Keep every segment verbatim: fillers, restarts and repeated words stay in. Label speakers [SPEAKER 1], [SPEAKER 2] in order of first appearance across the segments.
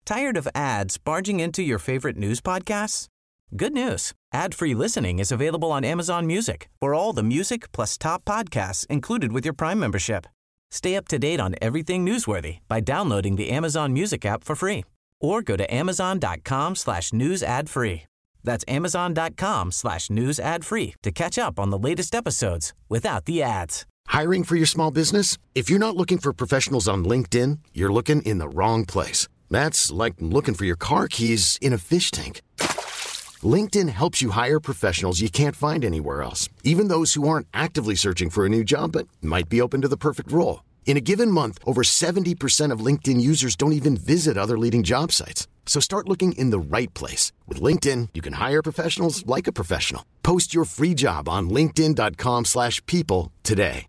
[SPEAKER 1] Tired of ads barging into your favorite news podcasts? Good news. Ad-free listening is available on Amazon Music for all the music plus top podcasts included with your Prime membership. Stay up to date on everything newsworthy by downloading the Amazon Music app for free or go to amazon.com slash news ad free. That's amazon.com slash news ad free to catch up on the latest episodes without the ads.
[SPEAKER 2] Hiring for your small business? If you're not looking for professionals on LinkedIn, you're looking in the wrong place. That's like looking for your car keys in a fish tank. LinkedIn helps you hire professionals you can't find anywhere else, even those who aren't actively searching for a new job but might be open to the perfect role. In a given month, over seventy percent of LinkedIn users don't even visit other leading job sites. So start looking in the right place. With LinkedIn, you can hire professionals like a professional. Post your free job on linkedin.com slash people today.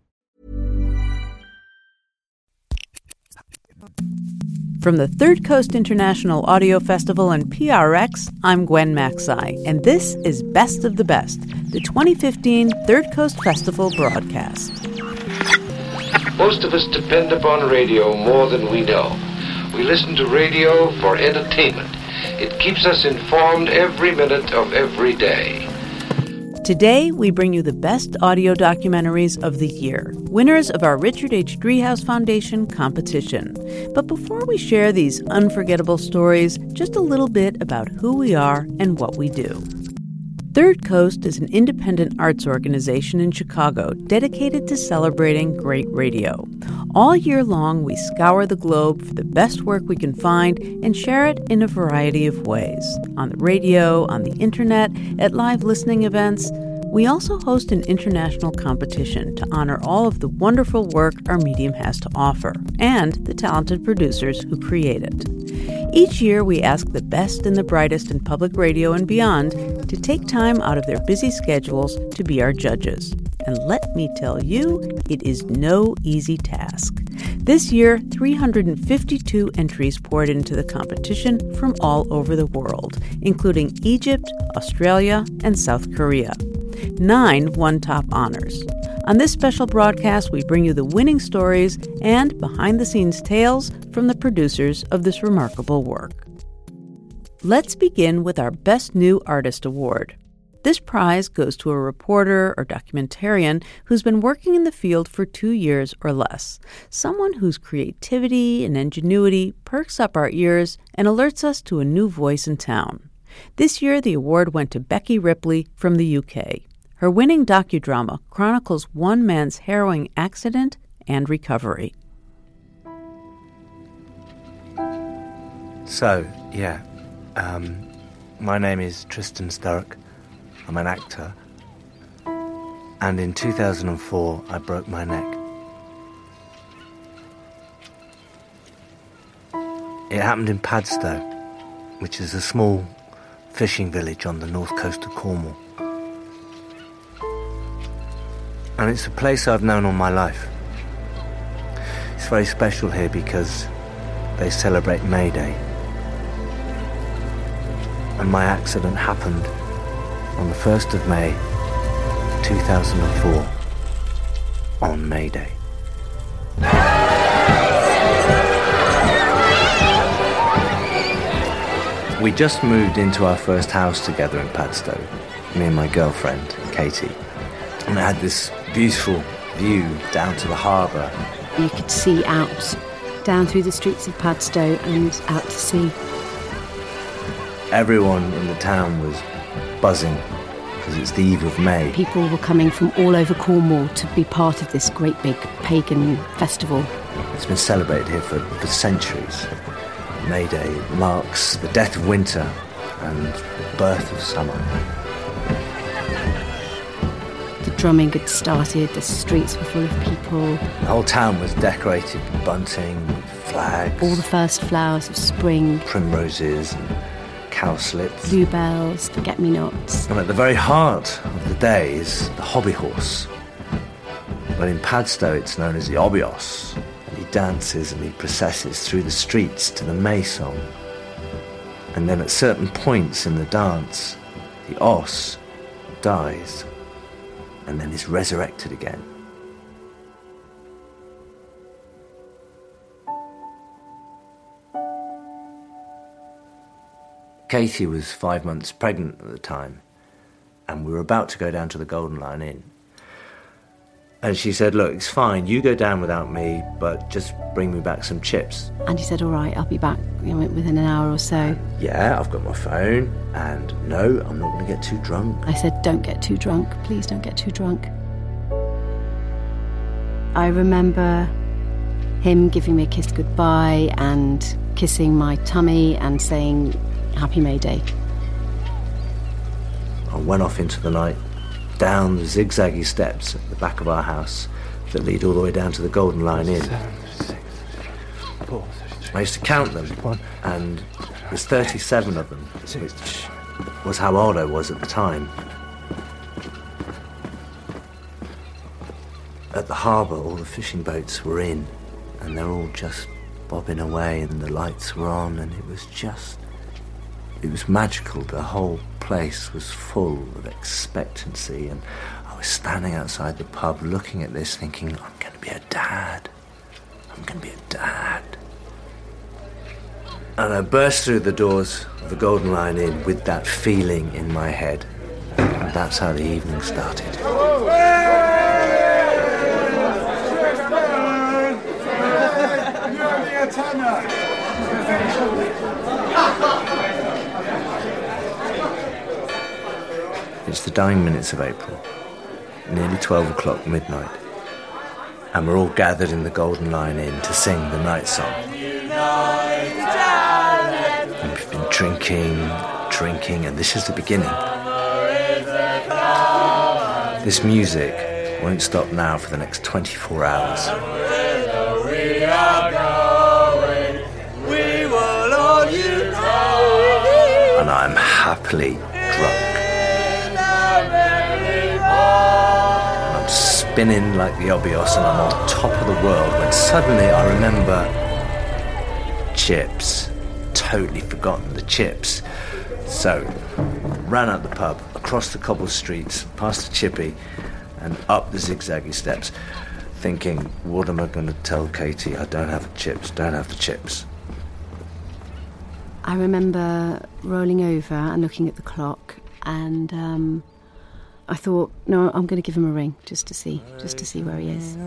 [SPEAKER 3] From the Third Coast International Audio Festival and P R X, I'm Gwen Macsai, and this is Best of the Best, the twenty fifteen Third Coast Festival broadcast.
[SPEAKER 4] Most of us depend upon radio more than we know. We listen to radio for entertainment. It keeps us informed every minute of every day.
[SPEAKER 3] Today, we bring you the best audio documentaries of the year, winners of our Richard H. Driehaus Foundation competition. But before we share these unforgettable stories, just a little bit about who we are and what we do. Third Coast is an independent arts organization in Chicago dedicated to celebrating great radio. All year long, we scour the globe for the best work we can find and share it in a variety of ways. On the radio, on the internet, at live listening events. We also host an international competition to honor all of the wonderful work our medium has to offer and the talented producers who create it. Each year, we ask the best and the brightest in public radio and beyond to take time out of their busy schedules to be our judges. And let me tell you, it is no easy task. This year, three hundred fifty-two entries poured into the competition from all over the world, including Egypt, Australia, and South Korea. Nine won top honors. On this special broadcast, we bring you the winning stories and behind-the-scenes tales from the producers of this remarkable work. Let's begin with our Best New Artist Award. This prize goes to a reporter or documentarian who's been working in the field for two years or less, someone whose creativity and ingenuity perks up our ears and alerts us to a new voice in town. This year, the award went to Becky Ripley from the U K. Her winning docudrama chronicles one man's harrowing accident and recovery.
[SPEAKER 5] So, yeah, um, my name is Tristan Sturrock. I'm an actor. And in two thousand four, I broke my neck. It happened in Padstow, which is a small fishing village on the north coast of Cornwall. And it's a place I've known all my life. It's very special here because they celebrate May Day. And my accident happened on the first of May, two thousand four, on May Day. We just moved into our first house together in Padstow, me and my girlfriend, Katie. And I had this beautiful view down to the harbour.
[SPEAKER 6] You could see out, down through the streets of Padstow and out to sea.
[SPEAKER 5] Everyone in the town was buzzing because it's the eve of May.
[SPEAKER 6] People were coming from all over Cornwall to be part of this great big pagan festival.
[SPEAKER 5] It's been celebrated here for, for centuries. May Day marks the death of winter and the birth of summer.
[SPEAKER 6] The drumming had started, the streets were full of people.
[SPEAKER 5] The whole town was decorated with bunting, flags.
[SPEAKER 6] All the first flowers of spring.
[SPEAKER 5] Primroses and cowslips.
[SPEAKER 6] Bluebells, forget-me-nots.
[SPEAKER 5] And at the very heart of the day is the hobby horse. But in Padstow it's known as the obios. And he dances and he processes through the streets to the May song. And then at certain points in the dance, the os dies and then is resurrected again. Katie was five months pregnant at the time, and we were about to go down to the Golden Lion Inn. And she said, look, it's fine, you go down without me, but just bring me back some chips.
[SPEAKER 6] And he said, all right, I'll be back, you know, within an hour or so.
[SPEAKER 5] Yeah, I've got my phone, and no, I'm not going to get too drunk.
[SPEAKER 6] I said, don't get too drunk, please don't get too drunk. I remember him giving me a kiss goodbye and kissing my tummy and saying, Happy May Day.
[SPEAKER 5] I went off into the night, down the zigzaggy steps at the back of our house that lead all the way down to the Golden Lion Inn. I used to count them, and there's thirty-seven of them, which was how old I was at the time. At the harbour, all the fishing boats were in, and they're all just bobbing away, and the lights were on, and it was just... It was magical. The whole place was full of expectancy, and I was standing outside the pub looking at this thinking, I'm going to be a dad. I'm going to be a dad. And I burst through the doors of the Golden Lion Inn with that feeling in my head. And that's how the evening started. It's the dying minutes of April, nearly twelve o'clock midnight, and we're all gathered in the Golden Lion Inn to sing the night song. And we've been drinking, drinking, and this is the beginning. This music won't stop now for the next twenty-four hours. And I'm happily drunk. I'm spinning like the Obios and I'm on top of the world when suddenly I remember chips. Totally forgotten the chips. So, ran out the pub, across the cobbled streets, past the chippy, and up the zigzaggy steps, thinking, what am I going to tell Katie? I don't have the chips, don't have the chips.
[SPEAKER 6] I remember rolling over and looking at the clock, and um, I thought, no, I'm going to give him a ring just to see, just to see where he is.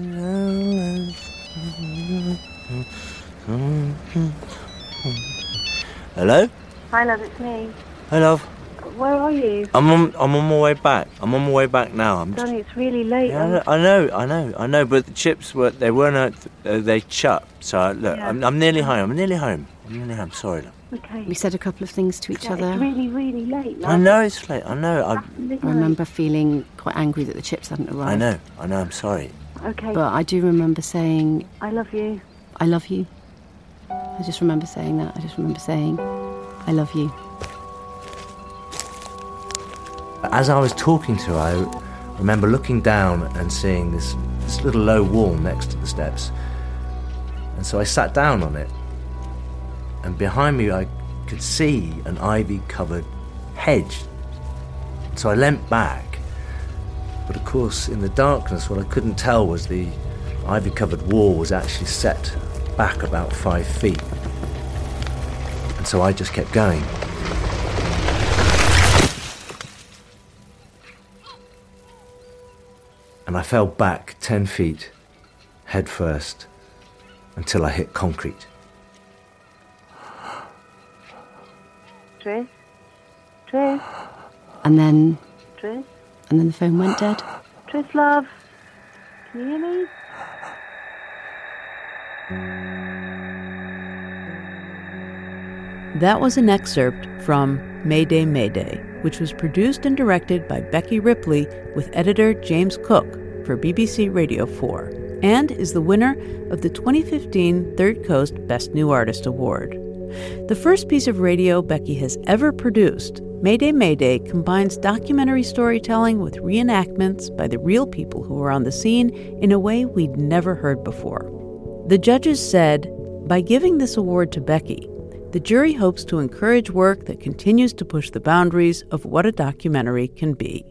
[SPEAKER 5] Hello?
[SPEAKER 7] Hi, love, it's me.
[SPEAKER 5] Hi, love.
[SPEAKER 7] Where are you?
[SPEAKER 5] I'm on. I'm on my way back. I'm on my way back now. I'm.
[SPEAKER 7] Johnny, it's really late.
[SPEAKER 5] Yeah, I know. I know. I know. But the chips were. They weren't. Uh, they shut. So I, look,
[SPEAKER 7] Yeah.
[SPEAKER 5] I'm, I'm nearly home. I'm nearly home. I'm nearly home. Sorry, love.
[SPEAKER 7] Okay.
[SPEAKER 6] We said a couple of things to each
[SPEAKER 7] Yeah,
[SPEAKER 6] other.
[SPEAKER 7] It's really, really late, love.
[SPEAKER 5] I know it's late. I know. I.
[SPEAKER 6] I remember feeling quite angry that the chips hadn't arrived.
[SPEAKER 5] I know. I know. I'm sorry.
[SPEAKER 7] Okay.
[SPEAKER 6] But I do remember saying,
[SPEAKER 7] I love you.
[SPEAKER 6] I love you. I just remember saying that. I just remember saying, I love you.
[SPEAKER 5] As I was talking to her, I remember looking down and seeing this, this little low wall next to the steps. And so I sat down on it. And behind me, I could see an ivy-covered hedge. So I leant back. But of course, in the darkness, what I couldn't tell was the ivy-covered wall was actually set back about five feet. And so I just kept going. And I fell back ten feet, head first, until I hit concrete.
[SPEAKER 7] Tris? Tris?
[SPEAKER 6] And then,
[SPEAKER 7] Tris?
[SPEAKER 6] and then the phone went dead.
[SPEAKER 7] Tris, love? Can you hear me?
[SPEAKER 3] That was an excerpt from Mayday, Mayday, which was produced and directed by Becky Ripley with editor James Cook for B B C Radio four, and is the winner of the twenty fifteen Third Coast Best New Artist Award. The first piece of radio Becky has ever produced, Mayday, Mayday combines documentary storytelling with reenactments by the real people who were on the scene in a way we'd never heard before. The judges said, by giving this award to Becky, the jury hopes to encourage work that continues to push the boundaries of what a documentary can be.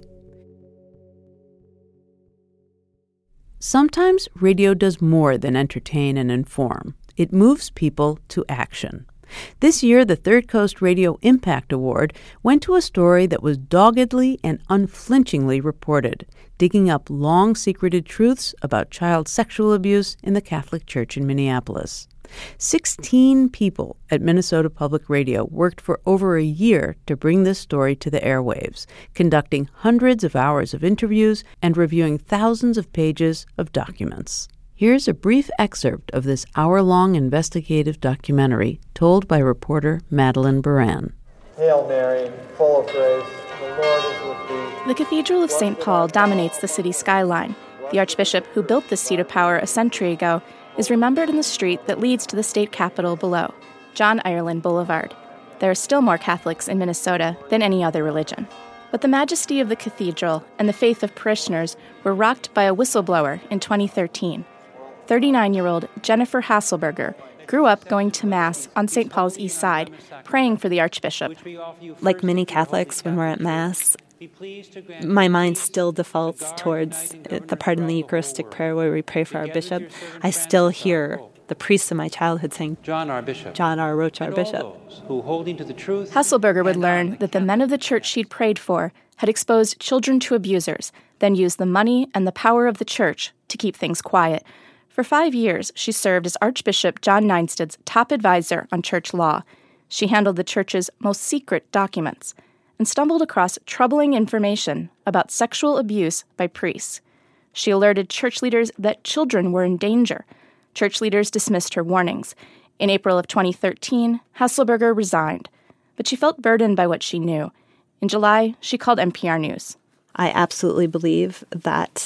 [SPEAKER 3] Sometimes radio does more than entertain and inform. It moves people to action. This year, the Third Coast Radio Impact Award went to a story that was doggedly and unflinchingly reported, digging up long-secreted truths about child sexual abuse in the Catholic Church in Minneapolis. Sixteen people at Minnesota Public Radio worked for over a year to bring this story to the airwaves, conducting hundreds of hours of interviews and reviewing thousands of pages of documents. Here's a brief excerpt of this hour-long investigative documentary told by reporter Madeleine Baran.
[SPEAKER 8] Hail Mary, full of grace, the Lord is with thee.
[SPEAKER 9] The Cathedral of Saint Paul dominates the city skyline. The archbishop who built this seat of power a century ago is remembered in the street that leads to the state capitol below, John Ireland Boulevard. There are still more Catholics in Minnesota than any other religion. But the majesty of the cathedral and the faith of parishioners were rocked by a whistleblower in twenty thirteen. thirty-nine-year-old Jennifer Hasselberger grew up going to Mass on Saint Paul's East Side, praying for the Archbishop.
[SPEAKER 10] Like many Catholics, when we're at Mass, my mind still defaults towards the part in the Eucharistic prayer where we pray for our bishop. I still hear the priests of my childhood saying, John our Bishop, John our Roach our Bishop.
[SPEAKER 9] Who, holding to the truth, Hasselberger would learn that the men of the church she'd prayed for had exposed children to abusers, then used the money and the power of the church to keep things quiet. For five years, she served as Archbishop John Neinsted's top advisor on church law. She handled the church's most secret documents and stumbled across troubling information about sexual abuse by priests. She alerted church leaders that children were in danger. Church leaders dismissed her warnings. In April of twenty thirteen, Hasselberger resigned, but she felt burdened by what she knew. In July, she called N P R News.
[SPEAKER 10] I absolutely believe that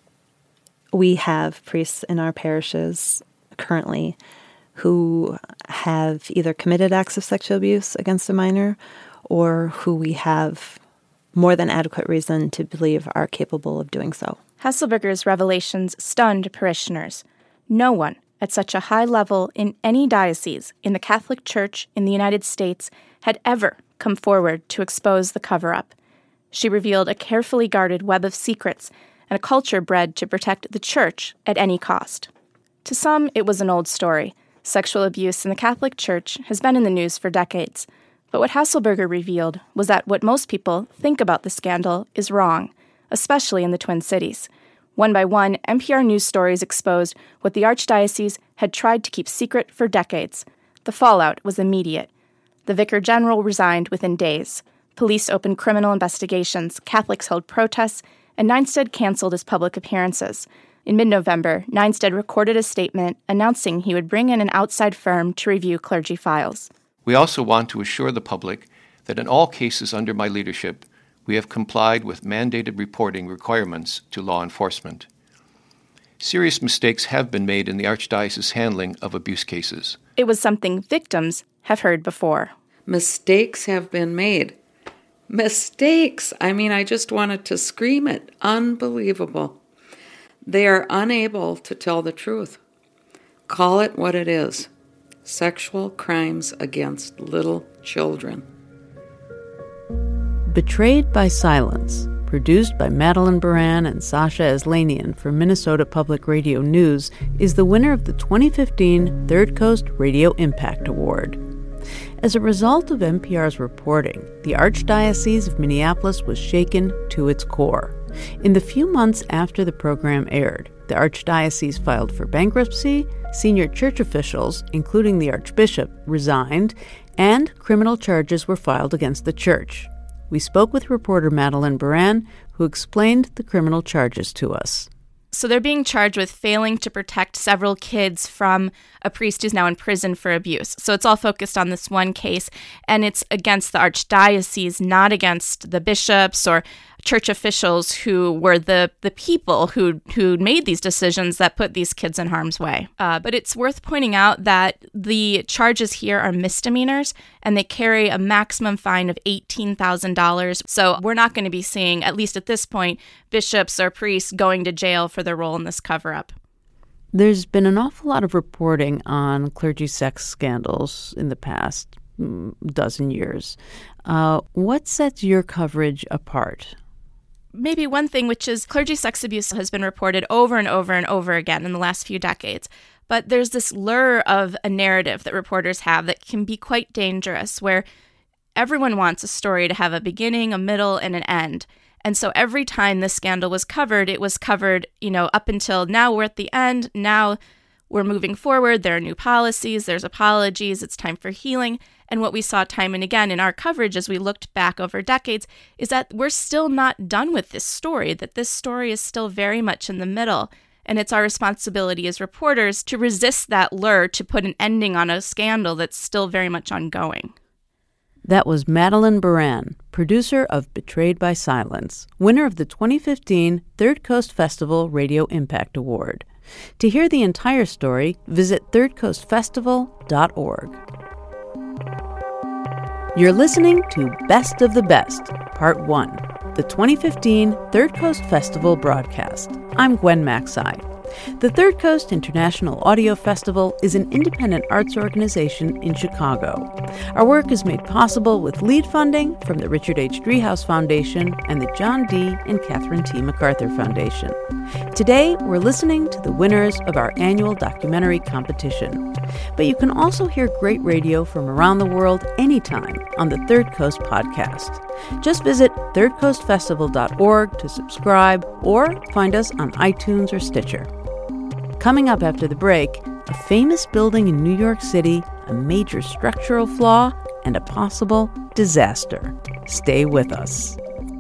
[SPEAKER 10] we have priests in our parishes currently who have either committed acts of sexual abuse against a minor or who we have more than adequate reason to believe are capable of doing so.
[SPEAKER 9] Hasselberger's revelations stunned parishioners. No one at such a high level in any diocese in the Catholic Church in the United States had ever come forward to expose the cover-up. She revealed a carefully guarded web of secrets and a culture bred to protect the church at any cost. To some, it was an old story. Sexual abuse in the Catholic Church has been in the news for decades. But what Hasselberger revealed was that what most people think about the scandal is wrong, especially in the Twin Cities. One by one, N P R News stories exposed what the Archdiocese had tried to keep secret for decades. The fallout was immediate. The Vicar General resigned within days. Police opened criminal investigations, Catholics held protests, and Neinsted canceled his public appearances. In mid-November, Neinsted recorded a statement announcing he would bring in an outside firm to review clergy files.
[SPEAKER 11] We also want to assure the public that in all cases under my leadership, we have complied with mandated reporting requirements to law enforcement. Serious mistakes have been made in the Archdiocese's handling of abuse cases.
[SPEAKER 9] It was something victims have heard before.
[SPEAKER 12] Mistakes have been made. Mistakes! I mean, I just wanted to scream it. Unbelievable. They are unable to tell the truth. Call it what it is. Sexual crimes against little children.
[SPEAKER 3] Betrayed by Silence, produced by Madeleine Baran and Sasha Aslanian for Minnesota Public Radio News, is the winner of the twenty fifteen Third Coast Radio Impact Award. As a result of N P R's reporting, the Archdiocese of Minneapolis was shaken to its core. In the few months after the program aired, the Archdiocese filed for bankruptcy, senior church officials, including the Archbishop, resigned, and criminal charges were filed against the church. We spoke with reporter Madeleine Baran, who explained the criminal charges to us.
[SPEAKER 9] So they're being charged with failing to protect several kids from a priest who's now in prison for abuse. So it's all focused on this one case, and it's against the Archdiocese, not against the bishops or church officials who were the, the people who who made these decisions that put these kids in harm's way. Uh, but it's worth pointing out that the charges here are misdemeanors, and they carry a maximum fine of eighteen thousand dollars. So we're not going to be seeing, at least at this point, bishops or priests going to jail for their role in this cover-up.
[SPEAKER 3] There's been an awful lot of reporting on clergy sex scandals in the past dozen years. Uh, what sets your coverage apart?
[SPEAKER 9] Maybe one thing, which is clergy sex abuse has been reported over and over and over again in the last few decades. But there's this lure of a narrative that reporters have that can be quite dangerous, where everyone wants a story to have a beginning, a middle, and an end. And so every time this scandal was covered, it was covered, you know, up until now we're at the end, now we're moving forward, there are new policies, there's apologies, it's time for healing. And what we saw time and again in our coverage as we looked back over decades is that we're still not done with this story, that this story is still very much in the middle. And it's our responsibility as reporters to resist that lure to put an ending on a scandal that's still very much ongoing.
[SPEAKER 3] That was Madeleine Baran, producer of Betrayed by Silence, winner of the twenty fifteen Third Coast Festival Radio Impact Award. To hear the entire story, visit third coast festival dot org. You're listening to Best of the Best, Part one, the twenty fifteen Third Coast Festival broadcast. I'm Gwen Macsai. The Third Coast International Audio Festival is an independent arts organization in Chicago. Our work is made possible with lead funding from the Richard H. Driehaus Foundation and the John D. and Catherine T. MacArthur Foundation. Today, we're listening to the winners of our annual documentary competition. But you can also hear great radio from around the world anytime on the Third Coast podcast. Just visit third coast festival dot org to subscribe or find us on iTunes or Stitcher. Coming up after the break, a famous building in New York City, a major structural flaw, and a possible disaster. Stay with us.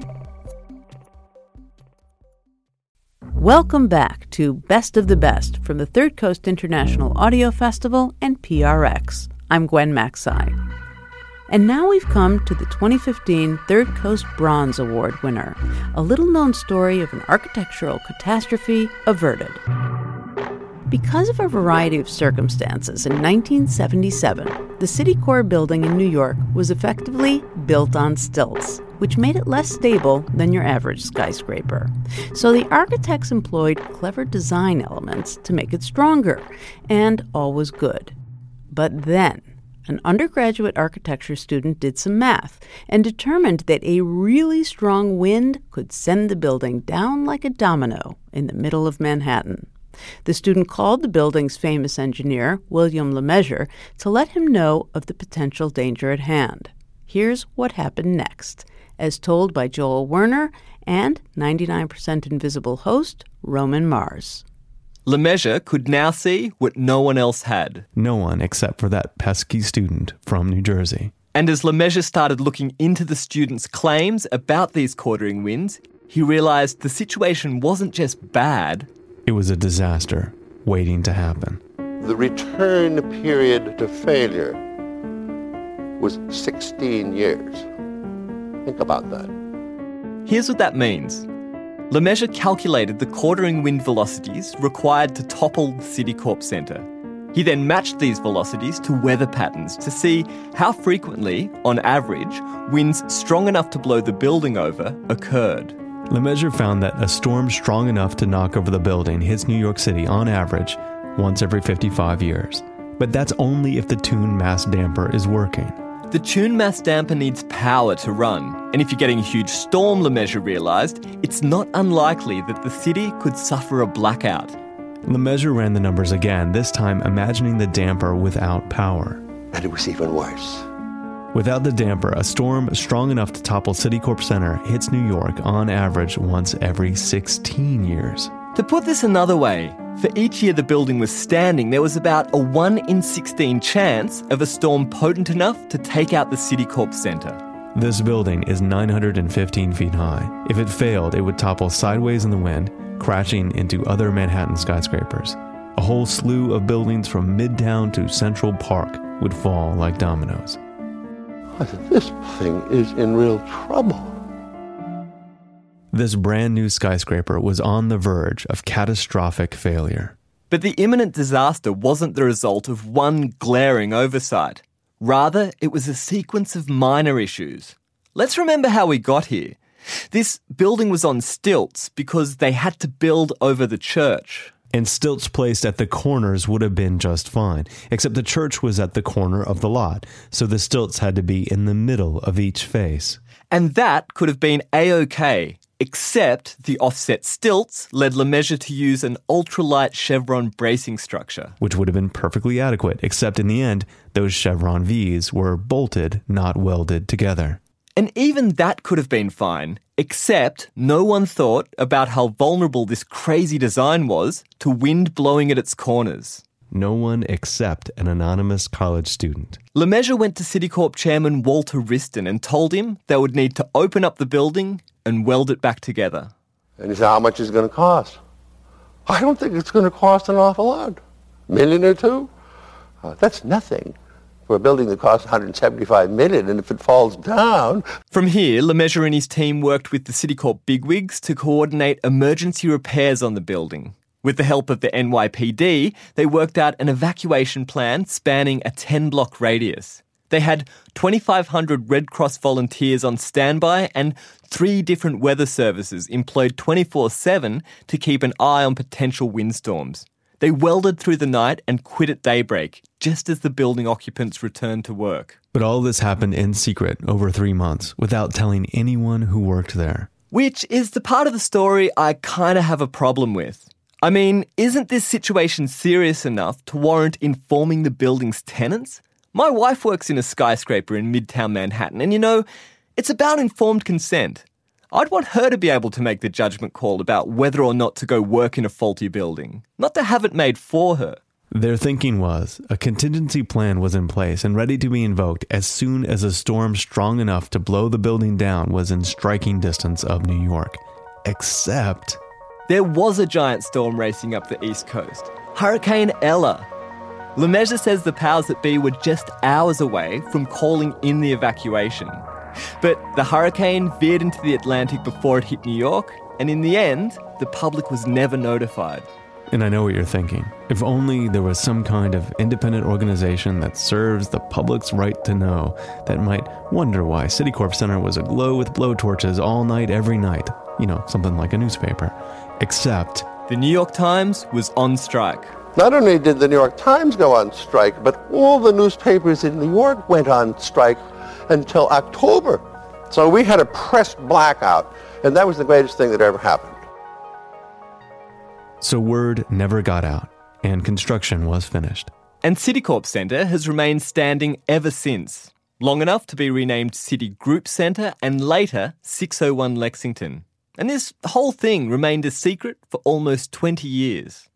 [SPEAKER 3] Welcome back to Best of the Best from the Third Coast International Audio Festival and P R X. I'm Gwen Macsai. And now we've come to the twenty fifteen Third Coast Bronze Award winner, a little-known story of an architectural catastrophe averted. Because of a variety of circumstances, in nineteen seventy-seven, the Citicorp building in New York was effectively built on stilts, which made it less stable than your average skyscraper. So the architects employed clever design elements to make it stronger, and all was good. But then, an undergraduate architecture student did some math and determined that a really strong wind could send the building down like a domino in the middle of Manhattan. The student called the building's famous engineer, William Lemessurier, to let him know of the potential danger at hand. Here's what happened next, as told by Joel Werner and ninety-nine percent Invisible host Roman Mars.
[SPEAKER 13] Lemessurier could now see what no one else had.
[SPEAKER 14] No one except for that pesky student from New Jersey.
[SPEAKER 13] And as Lemessurier started looking into the student's claims about these quartering winds, he realized the situation wasn't just bad.
[SPEAKER 14] It was a disaster waiting to happen.
[SPEAKER 15] The return period to failure was sixteen years. Think about that.
[SPEAKER 13] Here's what that means. Lemessurier calculated the quartering wind velocities required to topple the Citicorp Center. He then matched these velocities to weather patterns to see how frequently, on average, winds strong enough to blow the building over occurred.
[SPEAKER 14] Lemessurier found that a storm strong enough to knock over the building hits New York City on average once every fifty-five years. But that's only if the Toon mass damper is working.
[SPEAKER 13] The Toon mass damper needs power to run, and if you're getting a huge storm, Lemessurier realized, it's not unlikely that the city could suffer a blackout.
[SPEAKER 14] Lemessurier ran the numbers again, this time imagining the damper without power.
[SPEAKER 15] And it was even worse.
[SPEAKER 14] Without the damper, a storm strong enough to topple Citicorp Center hits New York on average once every sixteen years.
[SPEAKER 13] To put this another way, for each year the building was standing, there was about a one in sixteen chance of a storm potent enough to take out the Citicorp Center.
[SPEAKER 14] This building is nine hundred fifteen feet high. If it failed, it would topple sideways in the wind, crashing into other Manhattan skyscrapers. A whole slew of buildings from Midtown to Central Park would fall like dominoes.
[SPEAKER 15] This thing is in real trouble.
[SPEAKER 14] This brand new skyscraper was on the verge of catastrophic failure.
[SPEAKER 13] But the imminent disaster wasn't the result of one glaring oversight. Rather, it was a sequence of minor issues. Let's remember how we got here. This building was on stilts because they had to build over the church.
[SPEAKER 14] And stilts placed at the corners would have been just fine, except the church was at the corner of the lot, so the stilts had to be in the middle of each face.
[SPEAKER 13] And that could have been A-OK, Except the offset stilts led Lemessurier to use an ultralight chevron bracing structure.
[SPEAKER 14] Which would have been perfectly adequate, except in the end, those chevron V's were bolted, not welded together.
[SPEAKER 13] And even that could have been fine, except no one thought about how vulnerable this crazy design was to wind blowing at its corners.
[SPEAKER 14] No one except an anonymous college student.
[SPEAKER 13] Lemessurier went to Citicorp chairman Walter Wriston and told him they would need to open up the building and weld it back together.
[SPEAKER 15] And he said, how much is it going to cost? I don't think it's going to cost an awful lot. A million or two? Uh, that's nothing for a building that costs one hundred seventy-five million dollars, and if it falls down...
[SPEAKER 13] From here, Lemessurier and his team worked with the Citicorp bigwigs to coordinate emergency repairs on the building. With the help of the N Y P D, they worked out an evacuation plan spanning a ten-block radius. They had twenty-five hundred Red Cross volunteers on standby and three different weather services employed twenty-four seven to keep an eye on potential windstorms. They welded through the night and quit at daybreak, just as the building occupants returned to work.
[SPEAKER 14] But all this happened in secret over three months without telling anyone who worked there.
[SPEAKER 13] Which is the part of the story I kind of have a problem with. I mean, isn't this situation serious enough to warrant informing the building's tenants? My wife works in a skyscraper in Midtown Manhattan, and you know, it's about informed consent. I'd want her to be able to make the judgment call about whether or not to go work in a faulty building, not to have it made for her.
[SPEAKER 14] Their thinking was a contingency plan was in place and ready to be invoked as soon as a storm strong enough to blow the building down was in striking distance of New York. Except...
[SPEAKER 13] there was a giant storm racing up the East Coast, Hurricane Ella. Lemessurier says the powers that be were just hours away from calling in the evacuation. But the hurricane veered into the Atlantic before it hit New York, and in the end, the public was never notified.
[SPEAKER 14] And I know what you're thinking. If only there was some kind of independent organization that serves the public's right to know, that might wonder why Citicorp Center was aglow with blowtorches all night, every night. You know, something like a newspaper. Except...
[SPEAKER 13] the New York Times was on strike.
[SPEAKER 15] Not only did the New York Times go on strike, but all the newspapers in New York went on strike until October. So we had a press blackout, and that was the greatest thing that ever happened.
[SPEAKER 14] So word never got out, and construction was finished.
[SPEAKER 13] And Citicorp Center has remained standing ever since, long enough to be renamed Citigroup Center and later six oh one Lexington. And this whole thing remained a secret for almost twenty years.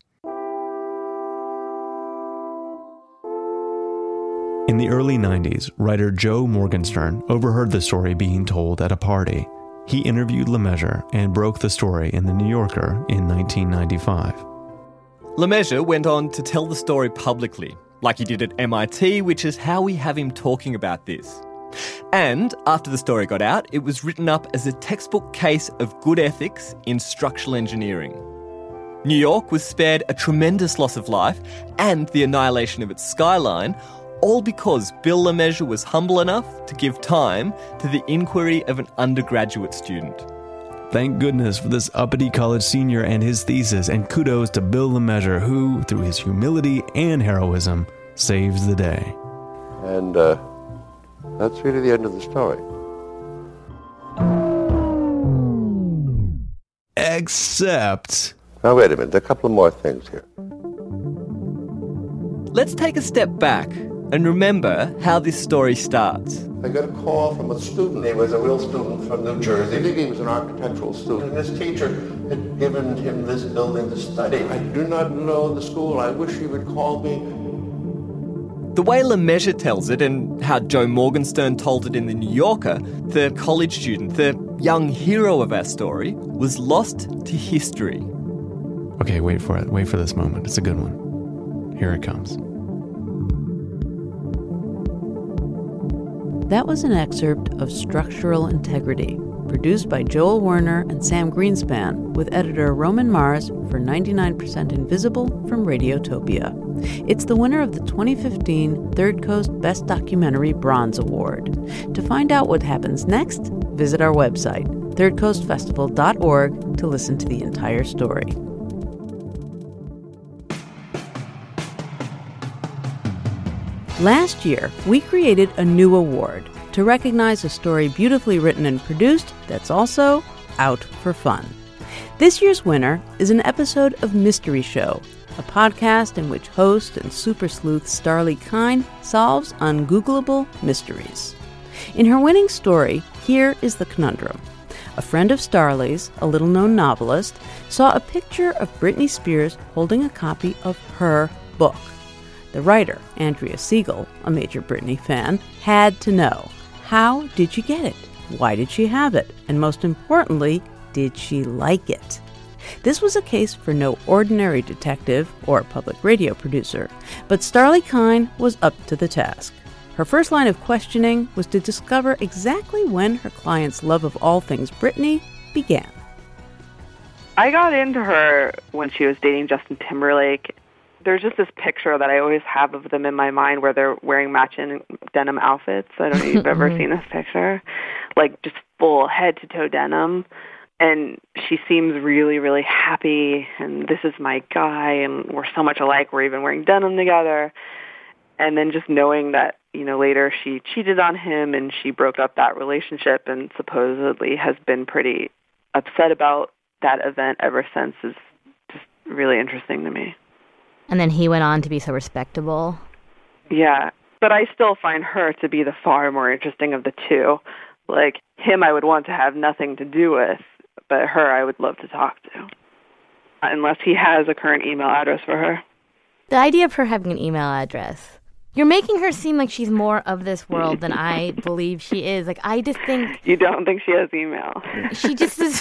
[SPEAKER 14] In the early nineties, writer Joe Morgenstern overheard the story being told at a party. He interviewed Lemessurier and broke the story in The New Yorker in nineteen ninety-five.
[SPEAKER 13] Lemessurier went on to tell the story publicly, like he did at M I T, which is how we have him talking about this. And after the story got out, it was written up as a textbook case of good ethics in structural engineering. New York was spared a tremendous loss of life and the annihilation of its skyline, all because Bill Lemessurier was humble enough to give time to the inquiry of an undergraduate student.
[SPEAKER 14] Thank goodness for this uppity college senior and his thesis, and kudos to Bill Lemessurier, who, through his humility and heroism, saves the day.
[SPEAKER 15] And uh, that's really the end of the story.
[SPEAKER 14] Except...
[SPEAKER 15] now wait a minute, there are a couple of more things here.
[SPEAKER 13] Let's take a step back and remember how this story starts.
[SPEAKER 15] I got a call from a student. He was a real student from New Jersey. I think he was an architectural student. And his teacher had given him this building to study. I do not know the school. I wish he would call me.
[SPEAKER 13] The way Lemessurier tells it, and how Joe Morgenstern told it in The New Yorker, the college student, the young hero of our story, was lost to history.
[SPEAKER 14] Okay, wait for it. Wait for this moment. It's a good one. Here it comes.
[SPEAKER 3] That was an excerpt of Structural Integrity, produced by Joel Werner and Sam Greenspan, with editor Roman Mars for ninety-nine percent Invisible from Radiotopia. It's the winner of the twenty fifteen Third Coast Best Documentary Bronze Award. To find out what happens next, visit our website, third coast festival dot org, to listen to the entire story. Last year, we created a new award to recognize a story beautifully written and produced that's also out for fun. This year's winner is an episode of Mystery Show, a podcast in which host and super sleuth Starlee Kine solves ungoogleable mysteries. In her winning story, here is the conundrum. A friend of Starlee's, a little-known novelist, saw a picture of Britney Spears holding a copy of her book. The writer, Andrea Siegel, a major Britney fan, had to know, how did she get it? Why did she have it? And most importantly, did she like it? This was a case for no ordinary detective or public radio producer, but Starlee Kine was up to the task. Her first line of questioning was to discover exactly when her client's love of all things Britney began.
[SPEAKER 16] I got into her when she was dating Justin Timberlake. There's just this picture that I always have of them in my mind where they're wearing matching denim outfits. I don't know if you've ever seen this picture. Like just full head-to-toe denim. And she seems really, really happy, and this is my guy, and we're so much alike, we're even wearing denim together. And then just knowing that, you know, later she cheated on him and she broke up that relationship and supposedly has been pretty upset about that event ever since is just really interesting to me.
[SPEAKER 17] And then he went on to be so respectable.
[SPEAKER 16] Yeah, but I still find her to be the far more interesting of the two. Like, him I would want to have nothing to do with, but her I would love to talk to. Unless he has a current email address for her.
[SPEAKER 17] The idea of her having an email address. You're making her seem like she's more of this world than I believe she is. Like, I just think...
[SPEAKER 16] You don't think she has email?
[SPEAKER 17] She just is...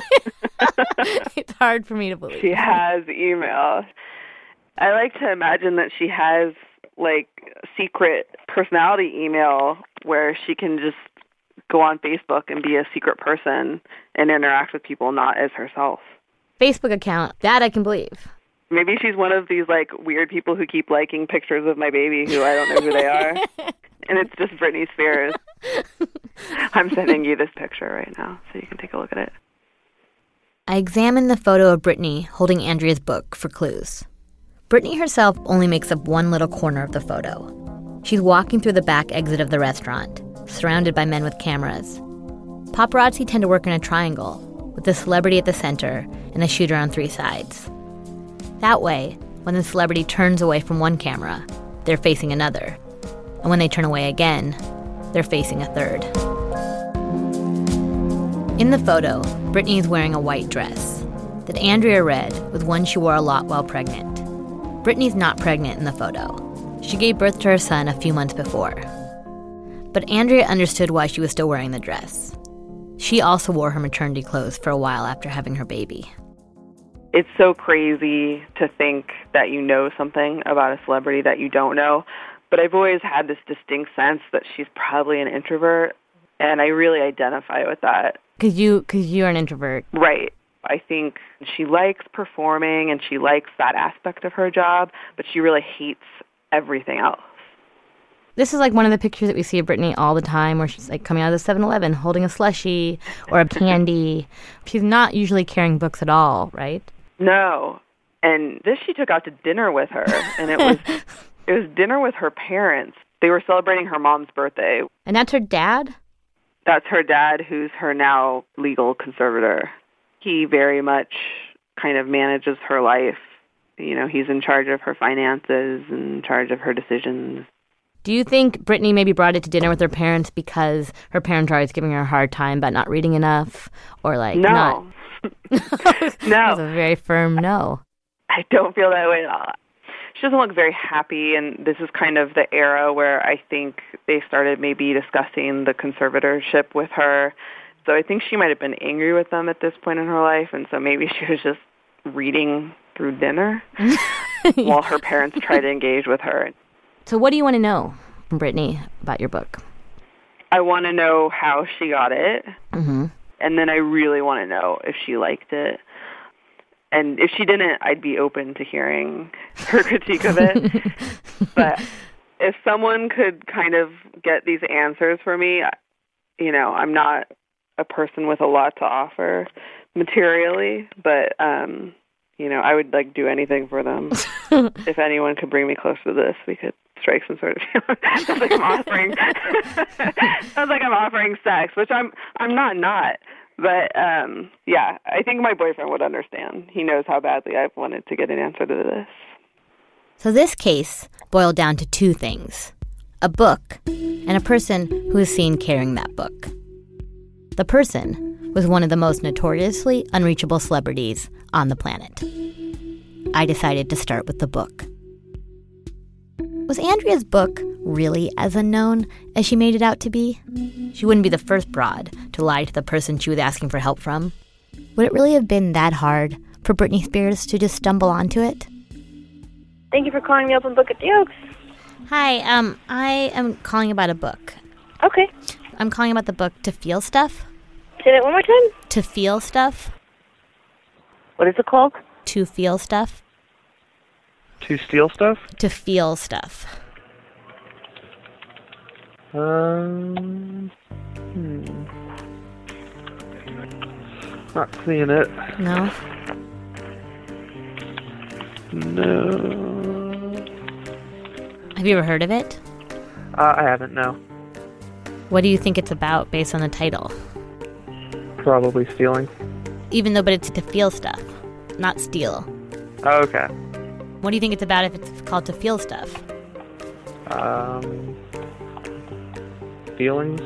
[SPEAKER 17] It's hard for me to believe.
[SPEAKER 16] She has email. I like to imagine that she has, like, secret personality email where she can just go on Facebook and be a secret person and interact with people not as herself.
[SPEAKER 17] Facebook account, that I can believe.
[SPEAKER 16] Maybe she's one of these, like, weird people who keep liking pictures of my baby who I don't know who they are. And it's just Britney Spears. I'm sending you this picture right now so you can take a look at it.
[SPEAKER 17] I examined the photo of Britney holding Andrea's book for clues. Britney herself only makes up one little corner of the photo. She's walking through the back exit of the restaurant, surrounded by men with cameras. Paparazzi tend to work in a triangle, with the celebrity at the center and the shooter on three sides. That way, when the celebrity turns away from one camera, they're facing another. And when they turn away again, they're facing a third. In the photo, Britney is wearing a white dress that Andrea read was one she wore a lot while pregnant. Britney's not pregnant in the photo. She gave birth to her son a few months before. But Andrea understood why she was still wearing the dress. She also wore her maternity clothes for a while after having her baby.
[SPEAKER 16] It's so crazy to think that you know something about a celebrity that you don't know, but I've always had this distinct sense that she's probably an introvert, and I really identify with that.
[SPEAKER 17] Because you, cause you're an introvert.
[SPEAKER 16] Right. I think she likes performing and she likes that aspect of her job, but she really hates everything else.
[SPEAKER 17] This is like one of the pictures that we see of Britney all the time where she's like coming out of the seven eleven holding a slushie or a candy. She's not usually carrying books at all, right?
[SPEAKER 16] No. And this she took out to dinner with her, and it was it was dinner with her parents. They were celebrating her mom's birthday.
[SPEAKER 17] And that's her dad?
[SPEAKER 16] That's her dad, who's her now legal conservator. He very much kind of manages her life. You know, he's in charge of her finances and in charge of her decisions.
[SPEAKER 17] Do you think Britney maybe brought it to dinner with her parents because her parents are always giving her a hard time about not reading enough? Or like
[SPEAKER 16] no.
[SPEAKER 17] not...
[SPEAKER 16] No.
[SPEAKER 17] That was a very firm no.
[SPEAKER 16] I don't feel that way at all. She doesn't look very happy, and this is kind of the era where I think they started maybe discussing the conservatorship with her. So I think she might have been angry with them at this point in her life, and so maybe she was just reading through dinner while her parents tried to engage with her.
[SPEAKER 17] So what do you want to know from Britney about your book?
[SPEAKER 16] I want to know how she got it,
[SPEAKER 17] mm-hmm.
[SPEAKER 16] and then I really want to know if she liked it. And if she didn't, I'd be open to hearing her critique of it. But if someone could kind of get these answers for me, you know, I'm not a person with a lot to offer materially, but, um, you know, I would, like, do anything for them. If anyone could bring me close to this, we could strike some sort of... Sounds like I'm offering... Sounds like I'm offering sex, which I'm I'm not not. But, um, yeah, I think my boyfriend would understand. He knows how badly I've wanted to get an answer to this.
[SPEAKER 17] So this case boiled down to two things: a book and a person who was seen carrying that book. The person was one of the most notoriously unreachable celebrities on the planet. I decided to start with the book. Was Andrea's book really as unknown as she made it out to be? She wouldn't be the first broad to lie to the person she was asking for help from. Would it really have been that hard for Britney Spears to just stumble onto it?
[SPEAKER 18] Thank you for calling the Open Book at the Oaks.
[SPEAKER 17] Hi, um, I am calling about a book.
[SPEAKER 18] Okay.
[SPEAKER 17] I'm calling about the book To Feel Stuff.
[SPEAKER 18] Say that one more time.
[SPEAKER 17] To Feel Stuff.
[SPEAKER 18] What is it called?
[SPEAKER 17] To Feel Stuff.
[SPEAKER 19] To steal stuff?
[SPEAKER 17] To Feel Stuff.
[SPEAKER 19] Um, hmm. Not seeing it.
[SPEAKER 17] No?
[SPEAKER 19] No.
[SPEAKER 17] Have you ever heard of it?
[SPEAKER 19] Uh, I haven't, no.
[SPEAKER 17] What do you think it's about based on the title?
[SPEAKER 19] Probably stealing.
[SPEAKER 17] Even though, but it's to feel stuff, not steal.
[SPEAKER 19] Oh, okay.
[SPEAKER 17] What do you think it's about if it's called To Feel Stuff?
[SPEAKER 19] Um, feelings?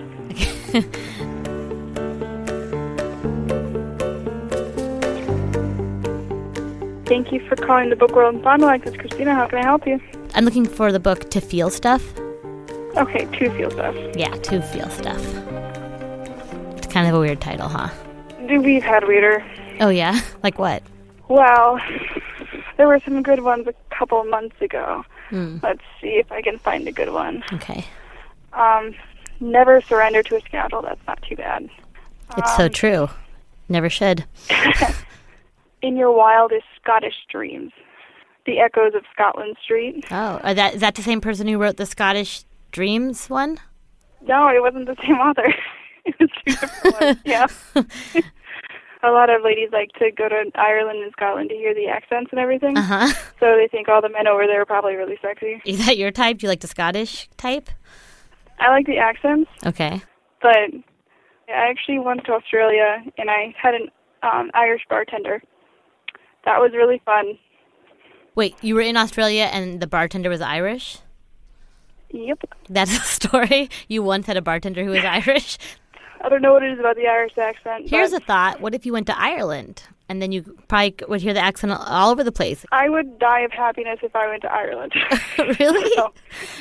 [SPEAKER 18] Thank you for calling the Book World in Fond du Lac. This is Christina. How can I help you?
[SPEAKER 17] I'm looking for the book To Feel Stuff.
[SPEAKER 18] Okay, To Feel Stuff.
[SPEAKER 17] Yeah, To Feel Stuff. It's kind of a weird title, huh?
[SPEAKER 18] We've had weirder.
[SPEAKER 17] Oh, yeah? Like what?
[SPEAKER 18] Well, there were some good ones a couple of months ago.
[SPEAKER 17] Hmm.
[SPEAKER 18] Let's see if I can find a good one.
[SPEAKER 17] Okay.
[SPEAKER 18] Um, never surrender to a scandal. That's not too bad.
[SPEAKER 17] It's
[SPEAKER 18] um,
[SPEAKER 17] so true. Never should.
[SPEAKER 18] In Your Wildest Scottish Dreams. The Echoes of Scotland Street.
[SPEAKER 17] Oh, are that, is that the same person who wrote the Scottish Dreams one?
[SPEAKER 18] No, it wasn't the same author. It was two different ones, yeah. A lot of ladies like to go to Ireland and Scotland to hear the accents and everything.
[SPEAKER 17] Uh-huh.
[SPEAKER 18] So they think all the men over there are probably really sexy.
[SPEAKER 17] Is that your type? Do you like the Scottish type?
[SPEAKER 18] I like the accents.
[SPEAKER 17] Okay.
[SPEAKER 18] But I actually went to Australia and I had an um, Irish bartender. That was really fun.
[SPEAKER 17] Wait, you were in Australia and the bartender was Irish?
[SPEAKER 18] Yep.
[SPEAKER 17] That's a story? You once had a bartender who was Irish?
[SPEAKER 18] I don't know what it is about the Irish accent.
[SPEAKER 17] Here's
[SPEAKER 18] but
[SPEAKER 17] a thought. What if you went to Ireland? And then you probably would hear the accent all over the place.
[SPEAKER 18] I would die of happiness if I went to Ireland.
[SPEAKER 17] Really?
[SPEAKER 18] So,